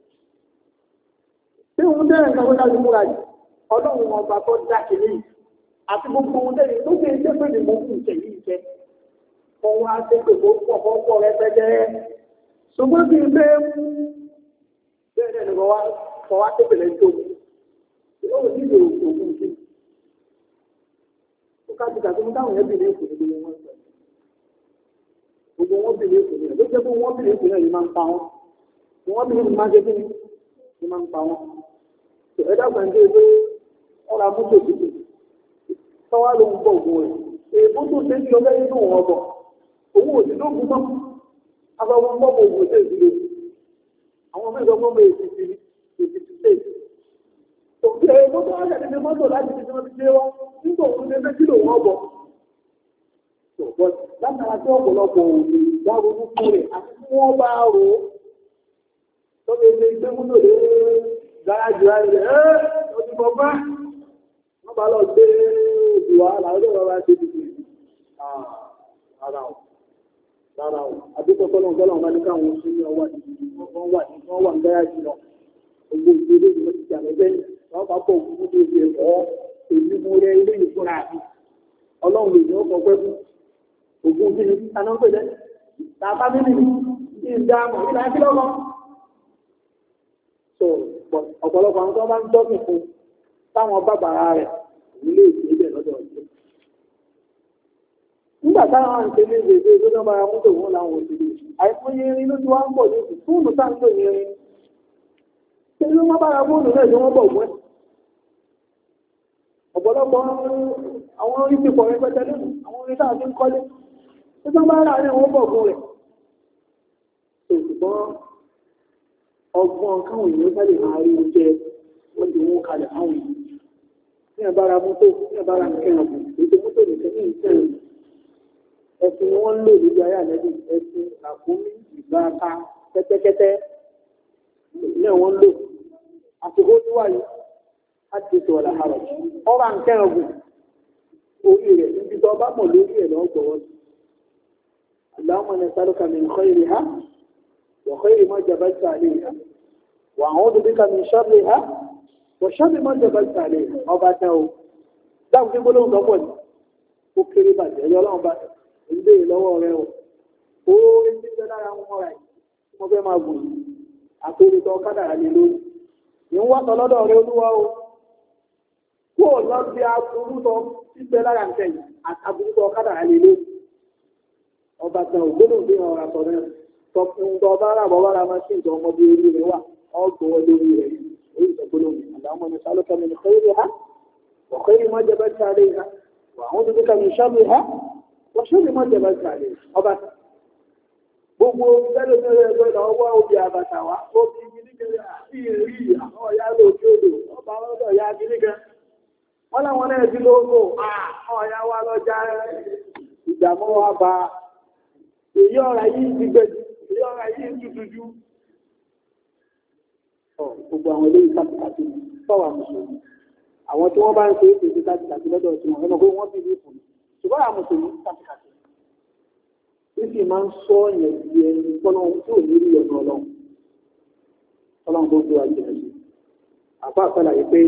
Tí òun dẹ́rẹ̀ nǹkan wọ́n láti múra yìí, ọlọ́run ọba tó dá kìíní àti gbogbo ohun tẹ́lẹ̀ tó ṣe iṣẹ́ pé ní mo kù ìṣẹ̀ yìí jẹ́. Wọ́n wá sí pé kó pọ̀ kọ́ pọ̀ rẹpẹtẹ. Ṣùgbọ́n kí n bẹ́ mú bẹ́ẹ̀ ni wọ́n wá sí pèlè tó. Yóò nílò òògùn sí. Ó ká ti kàtó mú táwọn ẹbí ní ìpínlẹ̀ gbogbo wọn sọ. Gbogbo wọn bìlẹ̀ ìpínlẹ̀ ló jẹ́ pé wọ́n bìlẹ̀ ìpínlẹ̀ yìí máa ń pa wọn. Wọ́n bìlẹ̀ ìpínlẹ̀ máa ń ṣe kí ni máa ń pa wọn. Ẹ̀dá gbàǹdé pé ọ̀rọ̀ amúṣe títì tọ́wá ló ń bọ̀ ògùn rẹ̀. Èèbó tó ṣe ń lọ bẹ́ẹ̀ nínú wọn bọ̀. Owó òsì ló gún mọ́. Agbábọ́n bọ́ bọ̀ ògùn ṣe ìdílé. Àwọn mẹ́jọ bọ́ bọ̀ èsì ti èsì ti ṣe. Òkè èèbó tó wá ṣẹ̀ nínú mọ́tò láti fi wọ́n ti ṣe wọ́n. Nígbà òun ní ẹgbẹ́ kílò wọn bọ̀. Látara tí ọ̀pọ̀lọpọ̀ òòlù ìdáwó fún rẹ̀ àti tí wọ́n bá rò ó. Tó lè ṣe ìgbé múlò lé gárájì rẹ̀ ẹ́ ọdún bọ́bá. Wọ́n bá lọ gbé ìwà làwọn ọ̀rọ̀ bá ṣe dìbò. Rárá o, rárá o. Adékọ̀tọ́ náà tọ́lọ̀ bá ní káwọn oṣù ní ọwọ́ àti wọ́n wà ní wọ́n wà ní gárájì lọ. Gbogbo ìgbélé ìwé ti jà lẹ́gbẹ́ wọ́n bá pọ̀ òkú tó ṣe ọ̀ èmi mo rẹ ilé ìfúnra mi. Ọlọ́run lè ní ọkọ̀ pẹ́ fún ògùn kí ni aná ń pè lẹ́ tàbá mímí ní ìdáàmù ìlà kí lọ́wọ́ so ọ̀pọ̀lọpọ̀ àwọn tó bá ń tọ́kì fún táwọn bàbàrà rẹ̀ nílé ìgbésẹ̀ lọ́dọ̀ ọ̀jẹ́ nígbà táwọn à ń ṣe ní ìgbésẹ̀ tó tó bára mọ́tò wọn làwọn òṣèlú àìfúnyé irin ló ti wá ń bọ̀ ní fóònù tá ń pè ní irin ṣe ló má bára fóònù náà tí wọ́n bọ̀ wọ́n ọ̀pọ̀lọpọ̀ àwọn orí ti pọ̀ rẹpẹtẹ lónìí àwọn orí táà fi ń kọ́lé tó tó bá rà ní àwọn bọ̀gùn rẹ̀ ṣùgbọ́n ọgbọ́n káwọn èèyàn bá lè máa rí oúnjẹ wọ́n ti wọ́n kalẹ̀ fáwọn èèyàn ní ẹ̀bára mọ́tò ní ẹ̀bára nìkẹ́yàn bù ètò mọ́tò nìkẹ́ ní ìtẹ́yìn ẹ̀sìn ni wọ́n ń lò lójú ayé àlẹ́bí ẹ̀sìn àkúmí ìbáka kẹ́tẹ́kẹ́tẹ́ ilé wọn lò àsìkò tí wáyé láti ṣe ọ̀là àrọ̀ ọba nìkẹ́yàn bù orí rẹ̀ níbi tó bá mọ̀ lórí ẹ̀ lọ́ gbọ́wọ́ sí اللهم نسألك من خيرها وخير ما جبلت عليها وأعوذ بك من شرها وشر ما جبلت عليها ọba tẹ́ o dáhùn sí gbólóhùn tó pọ̀ ní ó kéré bàjẹ́ ẹ̀yọ́ ọlọ́run bá ń béèrè lọ́wọ́ rẹ o oore tí bẹ lára wọn mọ́ra yìí tí mo fẹ́ máa gùn àtòrí tó kádàrá lé lórí ní wọ́n sọ lọ́dọ̀ rẹ olúwa o kó o lọ bí aburú tó tí bẹ lára ń tẹ̀yìn àtàbùrú tó kádàrá lé lórí ọba tẹ ògbólóhùn bí wọn ra sọ náà tọkùn tó bá rà bọ́ bára máa ṣe ìjọ ọmọ bí orí rẹ wà ọgbọ̀n lórí rẹ orí ìtọ́gbólóhùn àdáwọn ọmọ ìṣàlùkẹ́ mi nìkan rí ha وخير ما جبلت عليها وأعوذ بك من شرها وشر ما جبلت عليها ọba gbogbo ìgbẹ́lẹ̀ mẹ́rẹ̀ ẹgbẹ́ ìlọ́wọ́ òbí àbàtà wá ó ti gínígẹ́ àti ìrí àwọn ọ̀yá lóòkè odò ọba ọlọ́dọ̀ ya gínígẹ́ wọ́n láwọn náà bí lóòkò àwọn ọ̀yá wá lọ́jà ìjàmọ́ wa bá èyí ọ̀rà yìí ti gbẹ̀jù èyí ọ̀rà yìí tutù jù gbogbo àwọn eléyìí kàtàkì fọwọ́ mùsùlùmí àwọn tí wọ́n bá ń ṣe é ṣe kàtàkì lọ́dọ̀ tí wọ́n ẹnìkan wọ́n fi ní ìfún ṣùgbọ́n àwọn mùsùlùmí kàtàkì títí máa ń sọ ọ̀yàn di ẹni tọ́lọ́ tí ò ní rí ọ̀nà ọlọ́run ọlọ́run tó gbé wa jìnà sí àbá àpẹẹlẹ pé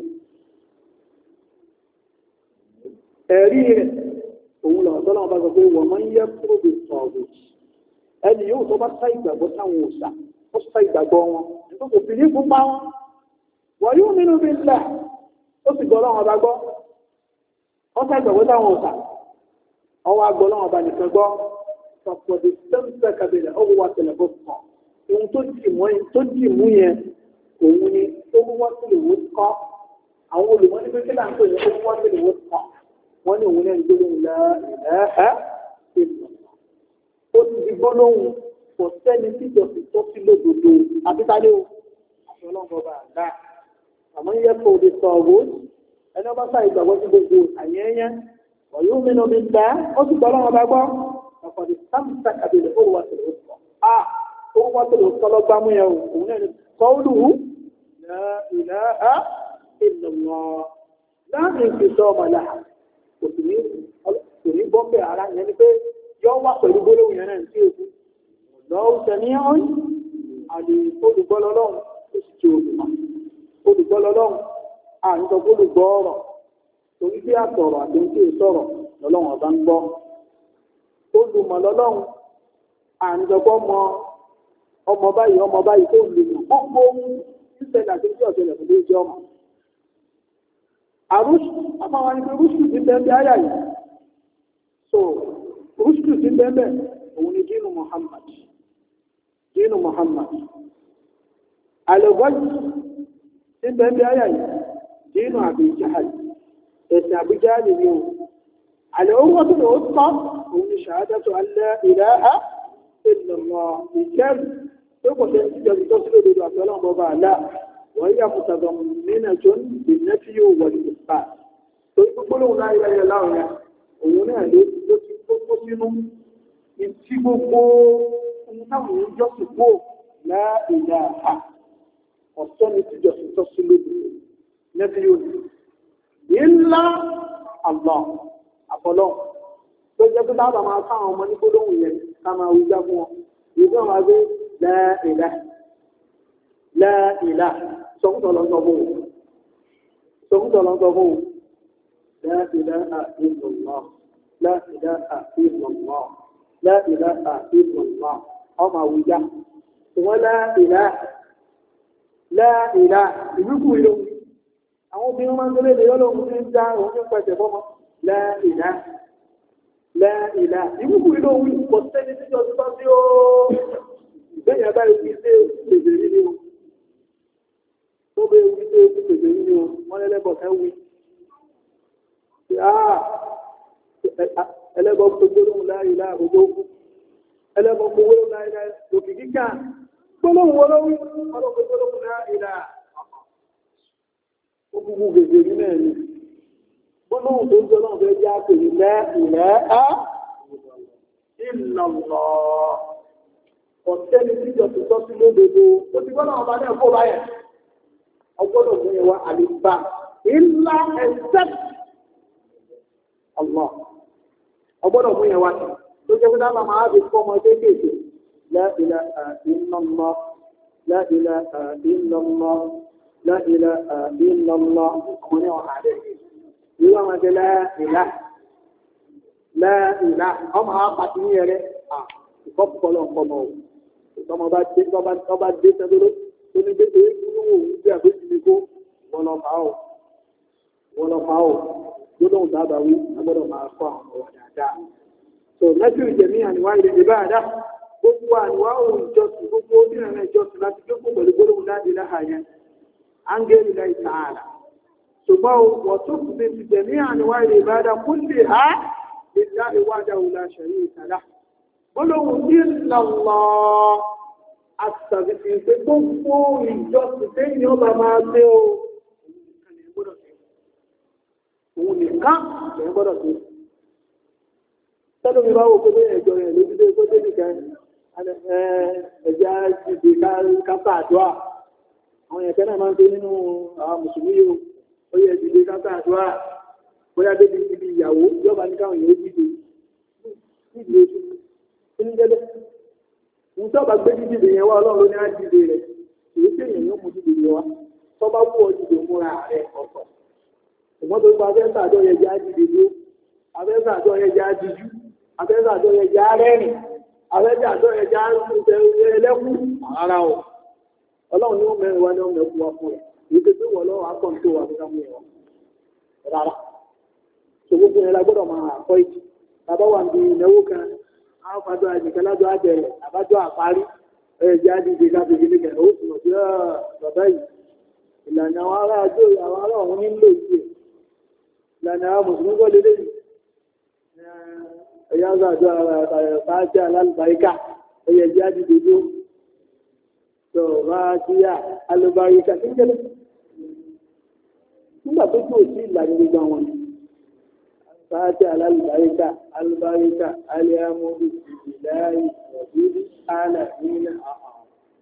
ẹ̀rí rẹ̀ òun lọ tọ́lọ́run bá sọ pé wọ́n máa ń yẹ kúrò bí sọ̀rọ̀ ẹni yóò tó bá sá ìgbàgbọ́ sáwọn òòṣà ó sá ìgbàgbọ́ wọn nítorí kò fi ní fún bá wọn wọ́n yóò nínú bí ńlá ó sì gbọ́ lọ́wọ́ ọba gbọ́ ó sá ìgbàgbọ́ sáwọn òòṣà ọwọ́ agbọ́ lọ́wọ́ ọba nìkan gbọ́ ọ̀pọ̀dé tẹ́ǹtẹ́ kàbẹ̀rẹ̀ ọwọ́ wa tẹ̀lẹ̀ bó kàn ohun tó dì mú tó dì mú yẹn òun ni ó mú wá sílẹ̀ wó kọ́ àwọn olùmọ́ ní pé láǹtó yẹn ó mú wá sílẹ̀ wó kọ́ wọ́n ní òun náà ń gbé lóhùn lẹ́ẹ̀ẹ́ ìlú ó ti di gbólóhùn kò sẹ́ni tíjọ fi tó sí lódodo àbíkálẹ́ o àti ọlọ́run ọba àgbà àmọ́ yẹ kó o lè sọ ọ̀rọ̀ ẹni ọba sáà ìgbàgbọ́ sí gbogbo àyẹ́yẹ́ ọ̀yọ́ mi náà mi gbà ó sì gbọ́ ọlọ́run ọba gbọ́ ọ̀pọ̀dé sáǹtà kàbílẹ̀ ó wà tẹ̀lé ó sọ à ó wà tẹ̀lé ó sọ lọ́gbà mú yẹn o òun náà ni kọ́ọ̀lùhù la ilaha illallah láàrin ìfisọ́ ọmọlá kò sì ní kò ní bọ́m̀bẹ̀ ara yẹn ni pé yọ wà pẹ̀lú gbólóhùn yẹn náà sí òkú lọ́wọ́ tẹ̀mí ọ́n àlè olùgbọ́lọ́lọ́run ó sì ti olùmọ̀ olùgbọ́lọ́lọ́run àǹtọ́ olùgbọ́ ọ̀rọ̀ torí bí àtọ̀rọ̀ àti ní kí è sọ̀rọ̀ lọ́lọ́run ọba ń gbọ́ olùmọ̀ lọ́lọ́run àǹtọ́gbọ́ mọ ọmọ báyìí ọmọ báyìí tó lè mọ̀ gbogbo ohun ìṣẹ̀lẹ̀ àti ní ọ̀sẹ̀lẹ̀ fún lójú ọmọ àrùsù ọmọ wa ní pé rúṣù ti bẹ́ẹ̀ bí áyà yìí so rúṣù ti bẹ́ẹ̀ bẹ́ẹ̀ òun ni dínú Muhammad dínú Muhammad alẹ́gbọ́jì tí bẹ́ẹ̀ bí ayà yìí dínú àbíjáàlì ẹ̀sìn àbíjáàlì ni o alẹ́ owó tó lè ó tọ́ òun ni ṣàádọ́tò alẹ́ ilaha illallah ìkẹ́rù tó kò tẹ́ sí jẹ́ tó sílẹ̀ lórí àti ọlọ́run bọ́ba àlá wọ́n yà mùsàgbọ̀n nínú ẹjọ́ ìnẹ́fí yóò wọ̀ ní ìpá torí gbogbo lóhun láyé láyé láwọn ya òun náà ló ti kó sínú ìtí gbogbo ohun táwọn èèyàn jọ́sìn kó láìlà à ọ̀sọ́ ni tí jọ́sìn tọ́ sí lóbi nẹ́bí yóò ní ńlá àlọ́ àfọlọ́ tó jẹ́ pé táwọn máa káwọn ọmọ ní gbólóhùn yẹn ká máa wí já fún wọn èyí tó máa gbé láìlà láìlà sọkútọ̀ lọ sọ fún wọn sọkútọ̀ lọ sọ fún wọn láìlà àìlọ́lọ́ láìlà àìlọ́lọ́ láìlà àìlọ́lọ́ ọmọ àwùjá wọ́n láìlá láìlá ìrúkù ìlò àwọn obìnrin máa ń tẹ́lẹ̀ lè yọ́lọ́run tí ń dá òun ní pẹ̀tẹ̀ fọ́mọ́ láìlá láìlá ìrúkù ìlò òun kò sẹ́ni tí jọ títọ́ sí ó gbẹ̀yìn àbá ìwé ilé ìpèsè nínú o tó bẹ́ ìwé ilé ìpèsè nínú o wọ́n lẹ́lẹ́bọ̀ fẹ́ wí ẹlẹ́bọ̀ gbogbo lóhun láìlá gbogbo ẹlẹ́bọ̀ gbogbo láìláì òkè kíkà gbólóhùn olówí ọlọ́pẹ́ gbólóhùn náà ìlà ó gbogbo gbèsè ní náà ni gbólóhùn tó ń jọ náà fẹ́ já pè ní lẹ́ ìlẹ́ á ìlọ̀lọ̀ ọ̀sẹ́ni tí ìjọ ti sọ sí lódodo ó ti gbọ́dọ̀ ọba náà kó báyẹn ọgbọ́dọ̀ fún yẹn wá àlèbá ìlà except Allah ọgbọ́dọ̀ fún yẹn wá tó jẹ́ pé dábàá máa fi fọ́ ọmọ kéékèèké la ilaha illallah la ilaha illallah la ilaha illallah ọmọ ní ọ̀hà rẹ̀ ìwé àwọn ẹgbẹ́ la ilaha la ilaha ọmọ àwọn pàtí ní ẹrẹ́ ìfọ́pọ̀lọ́ ọmọ ò ìtọ́mọ bá dé tọ́ba dé sẹ́dọ́rọ́ tó ní pé èyí nínú òun bí àbẹ́sì ní kó wọ́n lọ fà ó wọ́n lọ fà ó gbọ́dọ̀ dábàá wí agbọ́dọ̀ máa kọ́ àwọn ọ̀rọ̀ dáadáa. so lẹ́sìn ìjẹ̀mí àníwá ilẹ̀ ìbá àdá gbogbo àníwá òun ìjọsìn gbogbo onírànà ìjọsìn láti gbogbo pẹ̀lú gbólóhùn láti láhà yẹn áńgẹ́lì láì tààlà ṣùgbọ́n wọ́n tó kù sí ìjẹ̀mí àníwá ilẹ̀ ìbá àdá kúlè ha lè dá ìwádà òun láṣẹ̀rí ìtàlá gbólóhùn ìlàlọ́ àtàbí pé gbogbo ìjọsìn tẹ́yìn ọba máa gbé o òun nìkan lè gbọ́dọ̀ sí tẹ́lú mi bá wò pé ẹjọ́ rẹ̀ ló ti dé tó dé nìkan ẹ̀já ìdè kápá àdúrà àwọn ẹ̀kẹ́ náà máa ń tó nínú àwọn mùsùlùmí yìí ó yẹ ìdè kápá àdúrà bóyá débi ibi ìyàwó yọba ní káwọn èèyàn dìde dìde oṣù kí ní jẹ́ bẹ́ẹ̀ ní tọ́ba gbé dídìde yẹn wá ọlọ́run ní á dìde rẹ̀ èyí tí èèyàn yóò mú dídìde yẹn wá tọ́ba wú ọ dìde múra rẹ̀ ọ̀tọ̀ ìmọ̀ tó gba abẹ́sà àjọ yẹn jẹ́ àdìdè dúró abẹ́sà àjọ yẹn jẹ́ àdìjú abẹ́sà àjọ yẹn jẹ́ arẹ́rìn abẹ́sà àjọ yẹn jẹ́ ẹlẹ́kù ara ọ̀ ọlọ́run ní wọ́n mẹ́rin wá ní ọmọ ẹ̀kú wa fún ẹ̀ èyí tó tó wọ̀ lọ́wọ́ akọ́ntó wa fún kámú ẹ̀wọ̀n rárá tó gbogbo yẹn la gbọ́dọ̀ máa àkọ́ ìjì bàbá wa ń bi ìnáwó kan àwọn fàdó àjìká lájọ àbẹ̀rẹ̀ àbájọ àparí ẹ̀ jẹ́ àdìdè káfíńkì nìkan ó sì mọ̀ sí bàbá yìí ìlànà àwọn ará àjò àwọn ará ọ̀hún nílò ìjì ìlànà àwọn mùsùlùmí kọ́ lélẹ́ yìí ẹ̀yà àjọ àtàrẹ̀fàájá alálùbáríkà ẹ̀yẹ jẹ́ àdìdè tó tó bá kíyà alùbáríkà tí ń jẹ́lẹ̀ nígbà tó kúrò sí ìlànà gbogbo àwọn àtàrẹ̀fàájá alálùbáríkà alùbáríkà alẹ́amúdù ìdáyì ọ̀dúdú alàmínà àhàn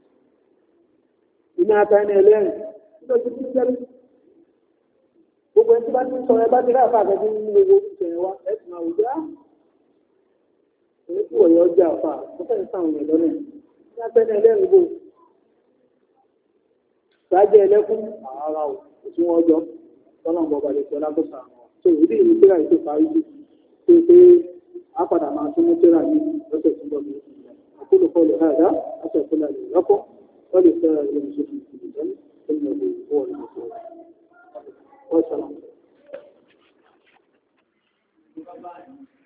iná àtàrẹ̀ ẹlẹ́rìn nítorí tí ń jẹ́lẹ̀ gbogbo ẹni tí bá ti sọ ẹ bá ti rí àfa àfẹ́ tí ń mú owó ìṣẹ̀yìn wá ẹ sì máa wò já èyí tí wọ̀nyí ọjà àfa wọ́n fẹ́ẹ́ sáwọn èèyàn lọ́nà ní apẹ́ni ẹlẹ́rìí bò sáájẹ́ ẹlẹ́kùn àárá o tí wọ́n jọ tọ́nà bọ̀bà lè sọ lágbóṣà àwọn tó ìdí ìlú tíra yìí tó parí sí pé pé a padà máa tún mú tíra yìí lọ́sẹ̀ tó ń bọ̀ ní ìpínlẹ̀ àkókò kọlù hàdá aṣọ ìpínlẹ̀ yìí lọ́kọ́ wọ́n lè fẹ́ ilé iṣẹ́ fún ìpínlẹ̀ ìpínlẹ̀ ìwọ̀n ìwọ̀n